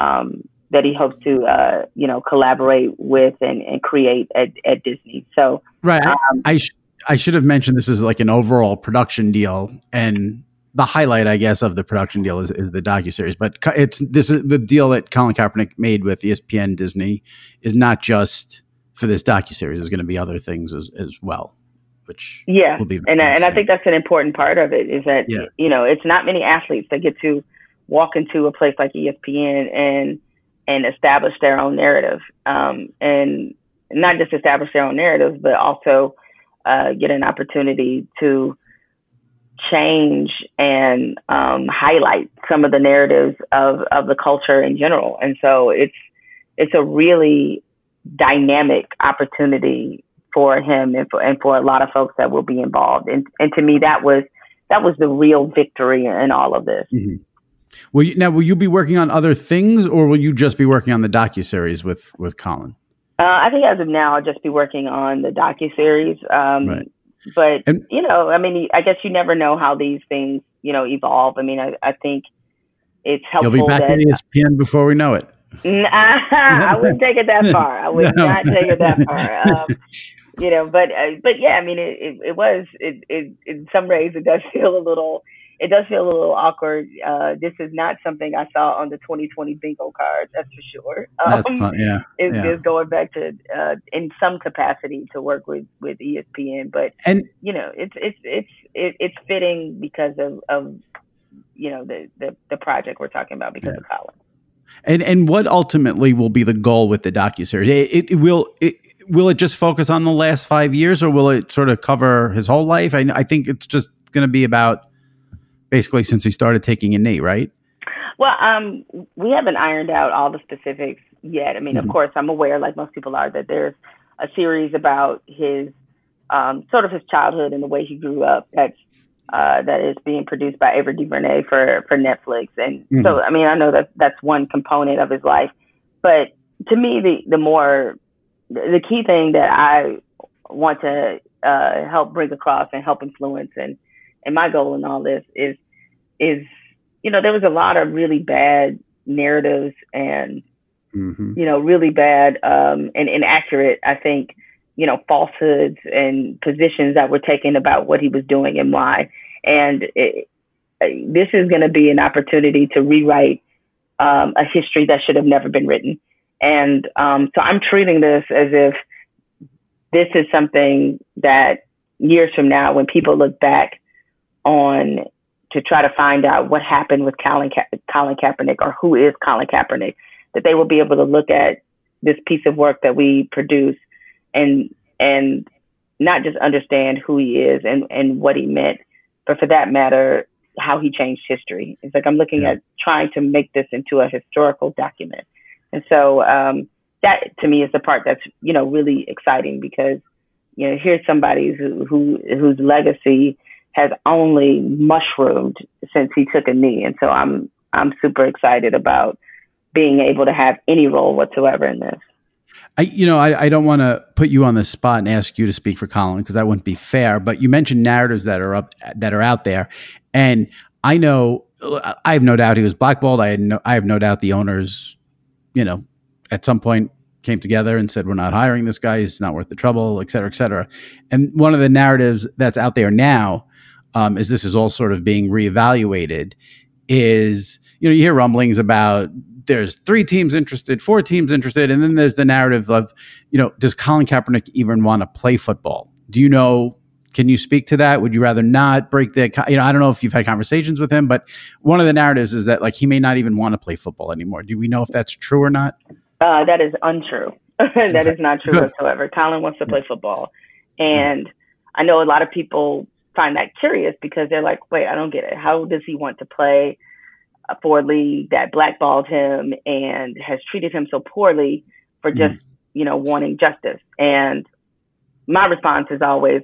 collaborate with and create at Disney. So, right. I should have mentioned this is like an overall production deal, and the highlight, I guess, of the production deal is the docuseries. But this is the deal that Colin Kaepernick made with ESPN Disney is not just for this docuseries. There's going to be other things as well, which will be and I think that's an important part of it, is that it's not many athletes that get to walk into a place like ESPN and establish their own narrative, and not just establish their own narrative, but also get an opportunity to change and highlight some of the narratives of the culture in general. And so it's a really dynamic opportunity for him and for a lot of folks that will be involved. And to me, that was the real victory in all of this. Mm-hmm. Will you be working on other things, or will you just be working on the docuseries with Colin? I think as of now, I'll just be working on the docuseries. Right. But, I mean, I guess you never know how these things, evolve. I mean, I think it's helpful. You'll be back at ESPN before we know it. I wouldn't take it that far. I would not take it that far. But yeah, I mean, it was in some ways it does feel a little awkward. This is not something I saw on the 2020 bingo card. That's for sure. That's fun. Yeah. It's just going back to in some capacity to work with ESPN, but it's fitting because of the project we're talking about because of Colin. And what ultimately will be the goal with the docuseries? Will it just focus on the last 5 years, or will it sort of cover his whole life? I think it's just going to be about basically since he started taking a knee, right? Well, we haven't ironed out all the specifics yet. I mean, of course, I'm aware, like most people are, that there's a series about his sort of his childhood and the way he grew up that is being produced by Ava DuVernay for Netflix. And so, I mean, I know that that's one component of his life. But to me, the key thing that I want to help bring across and help influence and my goal in all this is there was a lot of really bad narratives and really bad and inaccurate, I think, falsehoods and positions that were taken about what he was doing and why. And this is going to be an opportunity to rewrite a history that should have never been written. And so I'm treating this as if this is something that years from now, when people look back on to try to find out what happened with Colin Kaepernick or who is Colin Kaepernick, that they will be able to look at this piece of work that we produce and not just understand who he is and what he meant, but for that matter, how he changed history. It's like I'm looking at trying to make this into a historical document. And so that to me is the part that's, really exciting because, here's somebody whose legacy has only mushroomed since he took a knee. And so I'm super excited about being able to have any role whatsoever in this. I don't want to put you on the spot and ask you to speak for Colin because that wouldn't be fair. But you mentioned narratives that are out there, and I have no doubt he was blackballed. I have no doubt the owners, at some point came together and said, "We're not hiring this guy. He's not worth the trouble," et cetera, et cetera. And one of the narratives that's out there now, as this is all sort of being reevaluated, is you hear rumblings about. There's 3 teams interested, 4 teams interested, and then there's the narrative of, does Colin Kaepernick even want to play football? Do you know? Can you speak to that? Would you rather not break the? I don't know if you've had conversations with him, but one of the narratives is that he may not even want to play football anymore. Do we know if that's true or not? That is untrue. That is not true whatsoever. Colin wants to play football, and I know a lot of people find that curious because they're like, "Wait, I don't get it. How does he want to play for a league that blackballed him and has treated him so poorly for just, wanting justice?" And my response is always,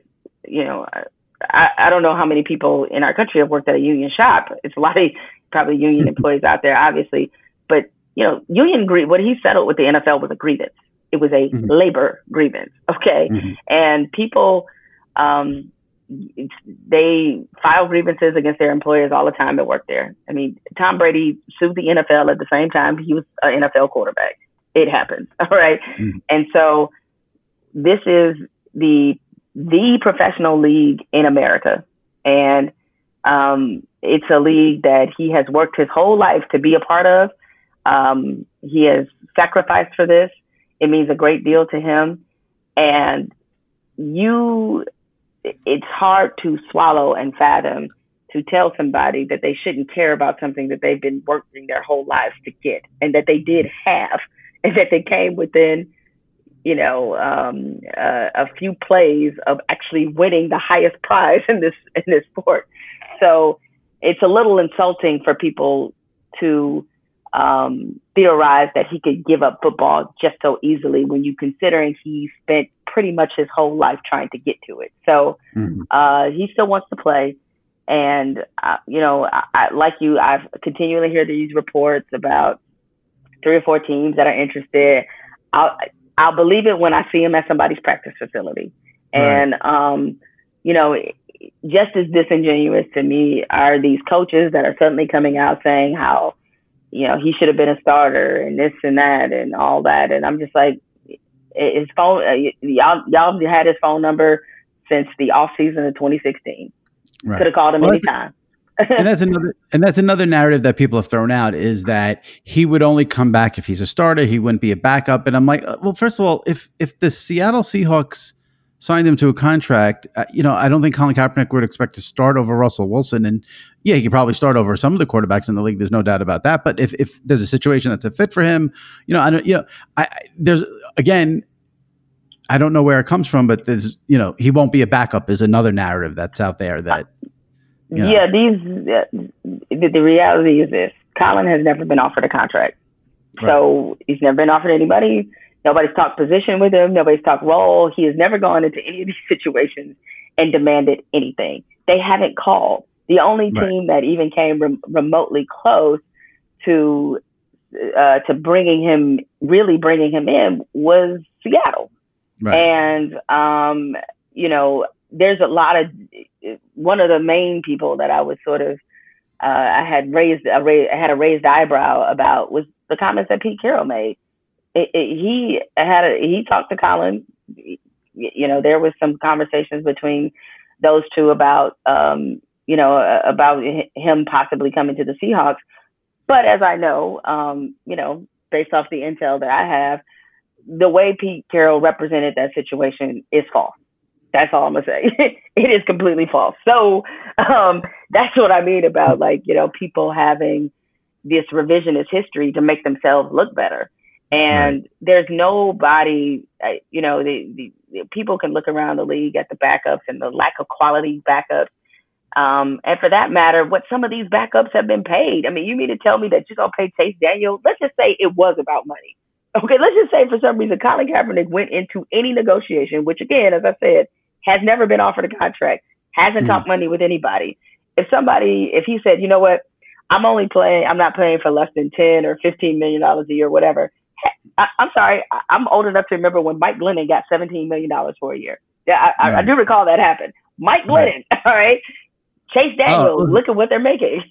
I don't know how many people in our country have worked at a union shop. It's a lot of probably union employees out there, obviously. But, what he settled with the NFL was a grievance. It was a labor grievance. Okay. And people, they file grievances against their employers all the time that work there. I mean, Tom Brady sued the NFL at the same time he was an NFL quarterback. It happens. All right. And so this is the professional league in America. And it's a league that he has worked his whole life to be a part of. He has sacrificed for this. It means a great deal to him. And it's hard to swallow and fathom to tell somebody that they shouldn't care about something that they've been working their whole lives to get and that they did have and that they came within, a few plays of actually winning the highest prize in this sport. So it's a little insulting for people to theorized that he could give up football just so easily when you considering he spent pretty much his whole life trying to get to it. So he still wants to play. And, I like you, I've continually heard these reports about 3 or 4 teams that are interested. I'll believe it when I see him at somebody's practice facility. And, just as disingenuous to me are these coaches that are suddenly coming out saying how, he should have been a starter and this and that and all that. And I'm just like, his phone, y'all had his phone number since the off season of 2016. Right. Could have called him anytime. and that's another narrative that people have thrown out, is that he would only come back if he's a starter. He wouldn't be a backup. And I'm like, well, first of all, if the Seattle Seahawks signed him to a contract, I don't think Colin Kaepernick would expect to start over Russell Wilson. And yeah, he could probably start over some of the quarterbacks in the league. There's no doubt about that. But if there's a situation that's a fit for him, I don't know where it comes from, but there's, he won't be a backup is another narrative that's out there that. Yeah, the reality is this: Colin has never been offered a contract, so he's never been offered anybody. Nobody's talked position with him. Nobody's talked role. He has never gone into any of these situations and demanded anything. They haven't called. The only team that even came remotely close to bringing him in was Seattle. Right. And there's a lot of one of the main people that I was sort of I had a raised eyebrow about was the comments that Pete Carroll made. He talked to Colin. There was some conversations between those two about about him possibly coming to the Seahawks. But as I know, based off the intel that I have, the way Pete Carroll represented that situation is false. That's all I'm gonna say. It is completely false. So that's what I mean about people having this revisionist history to make themselves look better. And there's nobody, the people can look around the league at the backups and the lack of quality backups. And for that matter, what some of these backups have been paid. I mean, you mean to tell me that you're gonna pay Chase Daniel? Let's just say it was about money. Okay, let's just say for some reason Colin Kaepernick went into any negotiation, which again, as I said, has never been offered a contract, hasn't talked money with anybody. If he said, you know what, I'm not playing for less than $10 or $15 million a year, whatever. I'm sorry, I'm old enough to remember when Mike Glennon got $17 million for a year. Yeah, I do recall that happened. Mike Glennon, all right. Chase Daniel, look at what they're making.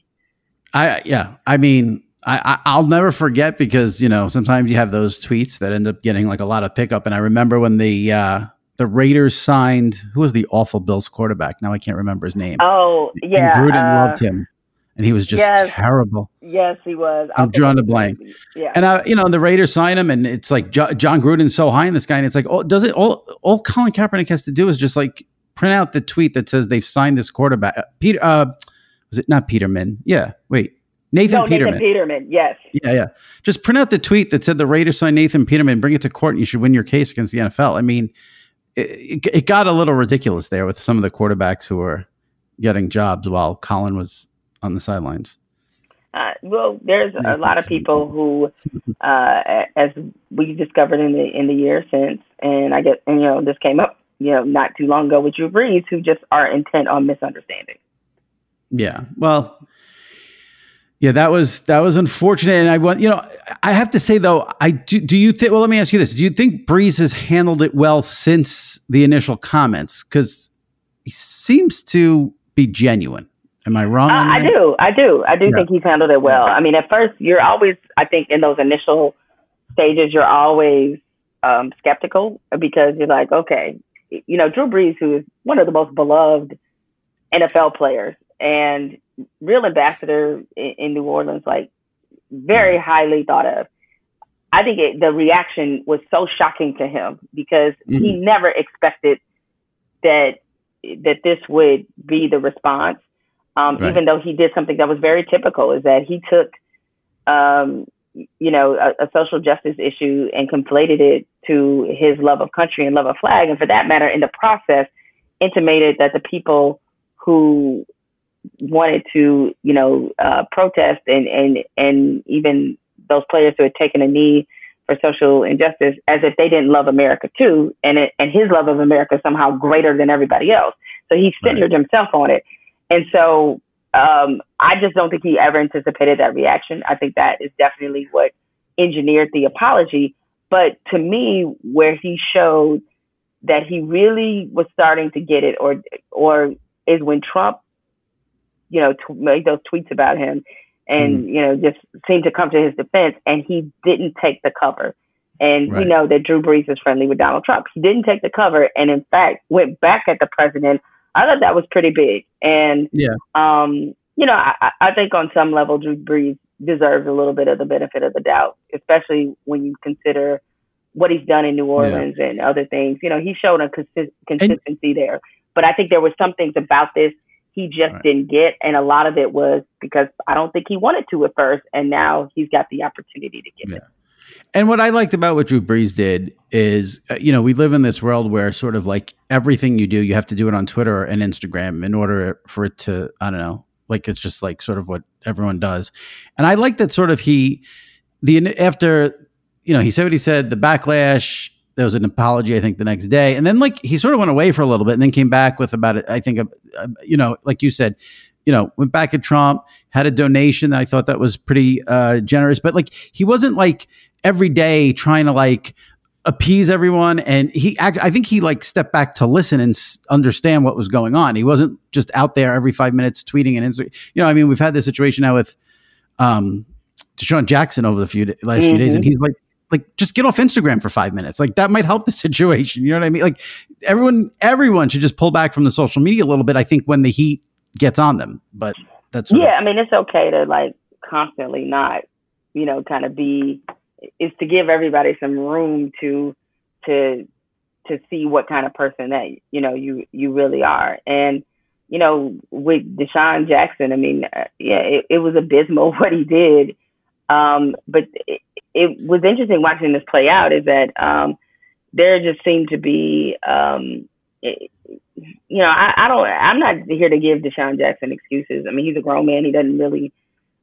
I'll never forget because, sometimes you have those tweets that end up getting like a lot of pickup. And I remember when the Raiders signed, who was the awful Bills quarterback? Now I can't remember his name. Oh, yeah. And Gruden loved him. And he was just terrible. Yes, he was. I'm drawing a blank. Yeah. And the Raiders sign him, and it's like John Gruden's so high in this guy, and it's like, all Colin Kaepernick has to do is just like print out the tweet that says they've signed this quarterback. Was it not Peterman? Yeah. Wait. Nathan Peterman. Nathan Peterman, yes. Yeah. Just print out the tweet that said the Raiders signed Nathan Peterman, bring it to court, and you should win your case against the NFL. I mean, it got a little ridiculous there with some of the quarterbacks who were getting jobs while Colin was on the sidelines. Well, there's a lot of people who, as we discovered in the year since, and I guess, this came up, not too long ago with Drew Brees, who just are intent on misunderstanding. Yeah. Well, yeah, that was unfortunate. And I have to say though, do you think, well, let me ask you this. Do you think Brees has handled it well since the initial comments? Because he seems to be genuine. Am I wrong? I do think he's handled it well. I mean, at first you're always, I think in those initial stages, you're always skeptical because you're like, okay, Drew Brees, who is one of the most beloved NFL players and real ambassador in New Orleans, like very highly thought of. I think the reaction was so shocking to him because he never expected that this would be the response. Even though he did something that was very typical, is that he took, a social justice issue and conflated it to his love of country and love of flag. And for that matter, in the process, intimated that the people who wanted to, protest and even those players who had taken a knee for social injustice as if they didn't love America too, and his love of America is somehow greater than everybody else. So he centered himself on it. And so I just don't think he ever anticipated that reaction. I think that is definitely what engineered the apology. But to me, where he showed that he really was starting to get it, or is when Trump, made those tweets about him and, just seemed to come to his defense, and he didn't take the cover. And we know that Drew Brees is friendly with Donald Trump. He didn't take the cover, and in fact went back at the president. I thought that was pretty big. And, I think on some level, Drew Brees deserves a little bit of the benefit of the doubt, especially when you consider what he's done in New Orleans and other things. He showed a consistency there. But I think there were some things about this he just didn't get. And a lot of it was because I don't think he wanted to at first. And now he's got the opportunity to get it. And what I liked about what Drew Brees did is, we live in this world where sort of like everything you do, you have to do it on Twitter and Instagram in order for it to, I don't know, like it's just like sort of what everyone does. And I like that sort of after, he said what he said, the backlash, there was an apology, I think, the next day. And then like he sort of went away for a little bit and then came back with about it. I think, like you said, went back at Trump, had a donation. I thought that was pretty generous, but like he wasn't like every day trying to like appease everyone. And I think he like stepped back to listen and understand what was going on. He wasn't just out there every 5 minutes tweeting and Instagram. We've had this situation now with Deshaun Jackson over the last few days, and he's like, just get off Instagram for 5 minutes. Like that might help the situation. You know what I mean? Like everyone should just pull back from the social media a little bit, I think, when the heat gets on them. But that's it's okay to like constantly not, kind of is to give everybody some room to see what kind of person that, you really are. And, with Deshaun Jackson, it was abysmal what he did. But it was interesting watching this play out is that there just seemed to be, I'm not here to give Deshaun Jackson excuses. He's a grown man. He doesn't really,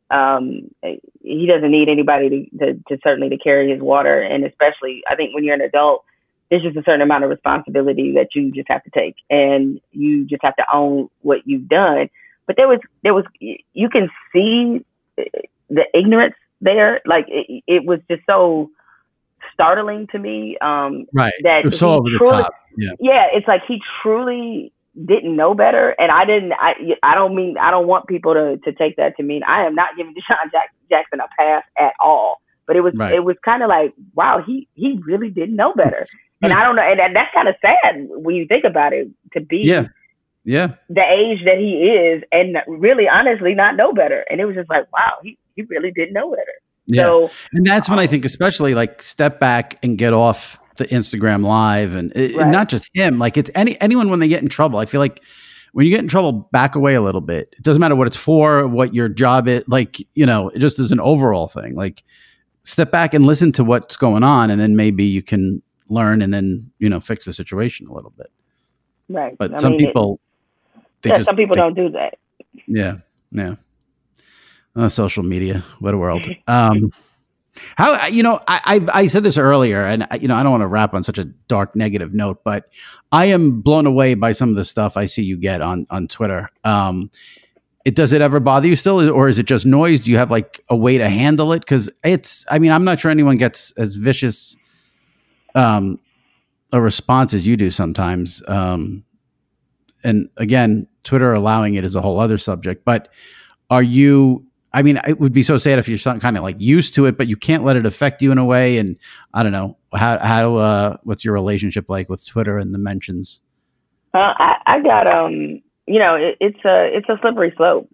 he doesn't need anybody to certainly to carry his water. And especially, I think when you're an adult, there's just a certain amount of responsibility that you just have to take, and you just have to own what you've done. But there was, you can see the ignorance there. Like it was just so startling to me. That it was so over the top. Yeah. It's like he truly didn't know better. And I don't want people to take that to mean I am not giving Deshaun Jackson a pass at all. But it was kind of like, wow, he really didn't know better. And I don't know. And that's kind of sad when you think about it, to be the age that he is and really honestly not know better. And it was just like, wow, he really didn't know better. Yeah. So, and that's when I think especially like step back and get off the Instagram live and not just him, like it's anyone when they get in trouble. I feel like when you get in trouble, back away a little bit. It doesn't matter what it's for, what your job is, like, it just is an overall thing. Like step back and listen to what's going on, and then maybe you can learn and then, fix the situation a little bit. Right. But some people don't do that. Yeah. Yeah. Social media, what a world. How, I said this earlier, and I don't want to wrap on such a dark negative note, but I am blown away by some of the stuff I see you get on Twitter. Does it ever bother you still, or is it just noise? Do you have like a way to handle it? Because I'm not sure anyone gets as vicious a response as you do sometimes. And again, Twitter allowing it is a whole other subject, but are you, it would be so sad if you're kind of like used to it, but you can't let it affect you in a way. And I don't know how what's your relationship like with Twitter and the mentions? I got, it's a slippery slope.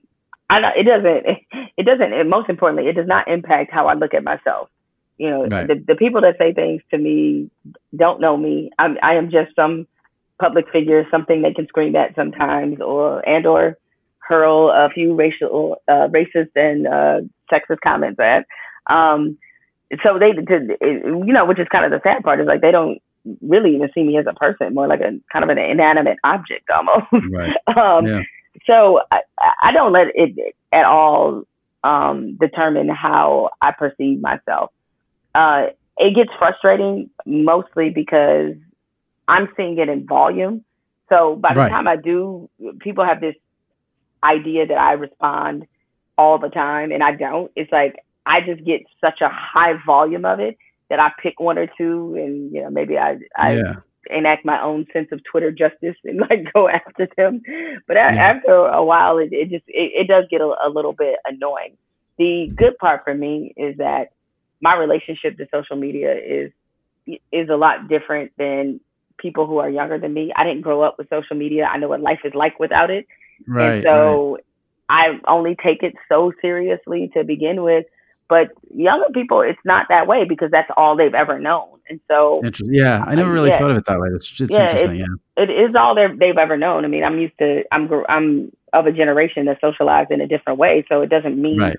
It doesn't, most importantly, it does not impact how I look at myself. The people that say things to me don't know me. I am just some public figure, something they can scream at sometimes or hurl a few racist and sexist comments at. So they, which is kind of the sad part, is like they don't really even see me as a person, more like a kind of an inanimate object almost. Right. So I don't let it at all determine how I perceive myself. It gets frustrating mostly because I'm seeing it in volume. So by the time I do, people have this idea that I respond all the time, and I don't. It's like I just get such a high volume of it that I pick one or two, and maybe I enact my own sense of Twitter justice and like go after them. But after a while, it does get a little bit annoying. The good part for me is that my relationship to social media is a lot different than people who are younger than me. I didn't grow up with social media. I know what life is like without it. Right. And so I only take it so seriously to begin with. But younger people, it's not that way because that's all they've ever known. And so, I never really thought of it that way. It's interesting. It is all they've ever known. I mean, I'm of a generation that socialized in a different way. So it doesn't mean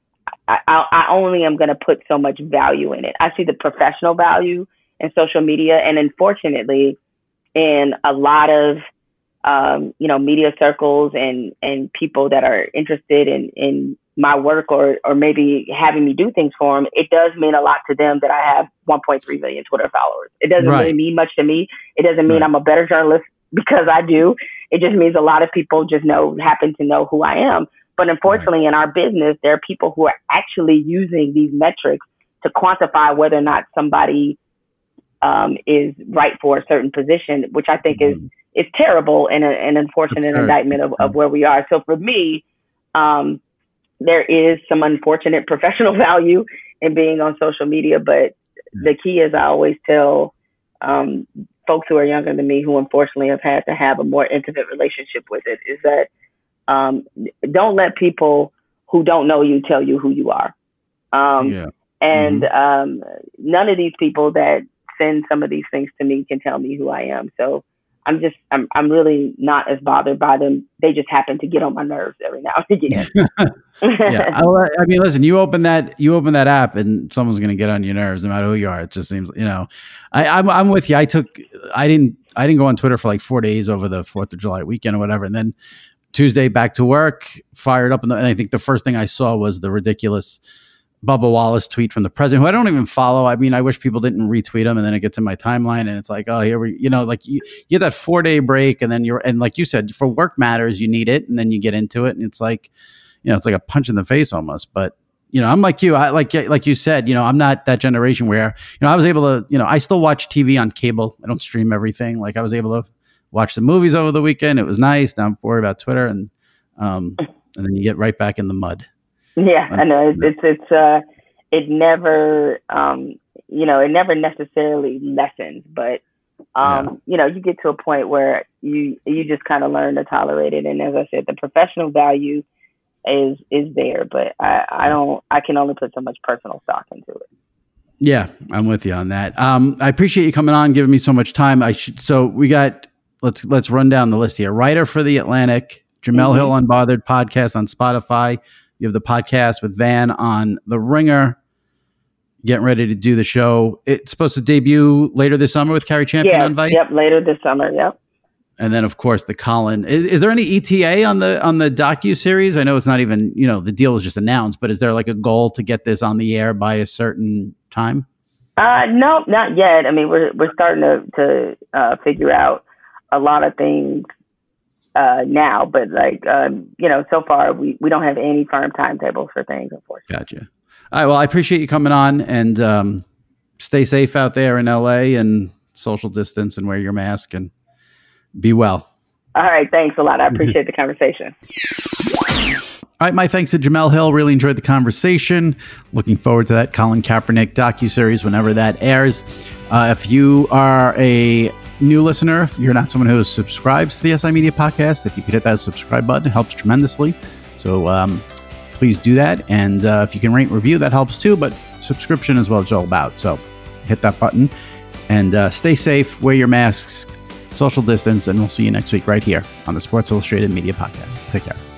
I only am going to put so much value in it. I see the professional value in social media, and unfortunately, in a lot of media circles and people that are interested in my work or maybe having me do things for them, it does mean a lot to them that I have 1.3 million Twitter followers. It doesn't really mean much to me. It doesn't mean I'm a better journalist because I do. It just means a lot of people just happen to know who I am. But unfortunately, in our business, there are people who are actually using these metrics to quantify whether or not somebody is right for a certain position, which I think is terrible and an unfortunate indictment of where we are. So for me, there is some unfortunate professional value in being on social media, but the key is I always tell folks who are younger than me who unfortunately have had to have a more intimate relationship with it is that don't let people who don't know you tell you who you are. And none of these people that send some of these things to me can tell me who I am. So I'm really not as bothered by them. They just happen to get on my nerves every now and again. I mean, listen, you open that app and someone's going to get on your nerves no matter who you are. It just seems, I'm with you. I didn't go on Twitter for like 4 days over the 4th of July weekend or whatever. And then Tuesday back to work, fired up. And I think the first thing I saw was the ridiculous Bubba Wallace tweet from the president, who I don't even follow. I mean, I wish people didn't retweet him, and then it gets in my timeline, and it's like, oh, here we, like you get that 4-day break, and then and like you said, for work matters, you need it, and then you get into it, and it's like, it's like a punch in the face almost. But I'm like you, I like you said, I'm not that generation where I was able to, I still watch TV on cable. I don't stream everything. Like I was able to watch the movies over the weekend. It was nice. Now I'm worried about Twitter, and then you get right back in the mud. Yeah, I know. It never, it never necessarily lessens, but, you get to a point where you just kind of learn to tolerate it. And as I said, the professional value is there, but I can only put so much personal stock into it. Yeah, I'm with you on that. I appreciate you coming on, giving me so much time. So we got, let's run down the list here. Writer for The Atlantic, Jemele Hill Unbothered podcast on Spotify. You have the podcast with Van on The Ringer. Getting ready to do the show. It's supposed to debut later this summer with Carrie Champion on Vice. Yep, later this summer. Yep. And then, of course, the Colin. Is there any ETA on the docu-series? I know it's not even, the deal was just announced, but is there like a goal to get this on the air by a certain time? No, not yet. I mean, we're starting to figure out a lot of things now, but so far we don't have any firm timetables for things, unfortunately. Gotcha. All right. Well, I appreciate you coming on, and stay safe out there in LA, and social distance and wear your mask, and be well. All right. Thanks a lot. I appreciate the conversation. All right. My thanks to Jemele Hill. Really enjoyed the conversation. Looking forward to that Colin Kaepernick docuseries whenever that airs. If you are a new listener, if you're not someone who subscribes to the SI Media Podcast, if you could hit that subscribe button, it helps tremendously. So please do that. And if you can rate and review, that helps too. But subscription is what it's all about. So hit that button and stay safe, wear your masks, social distance, and we'll see you next week right here on the Sports Illustrated Media Podcast. Take care.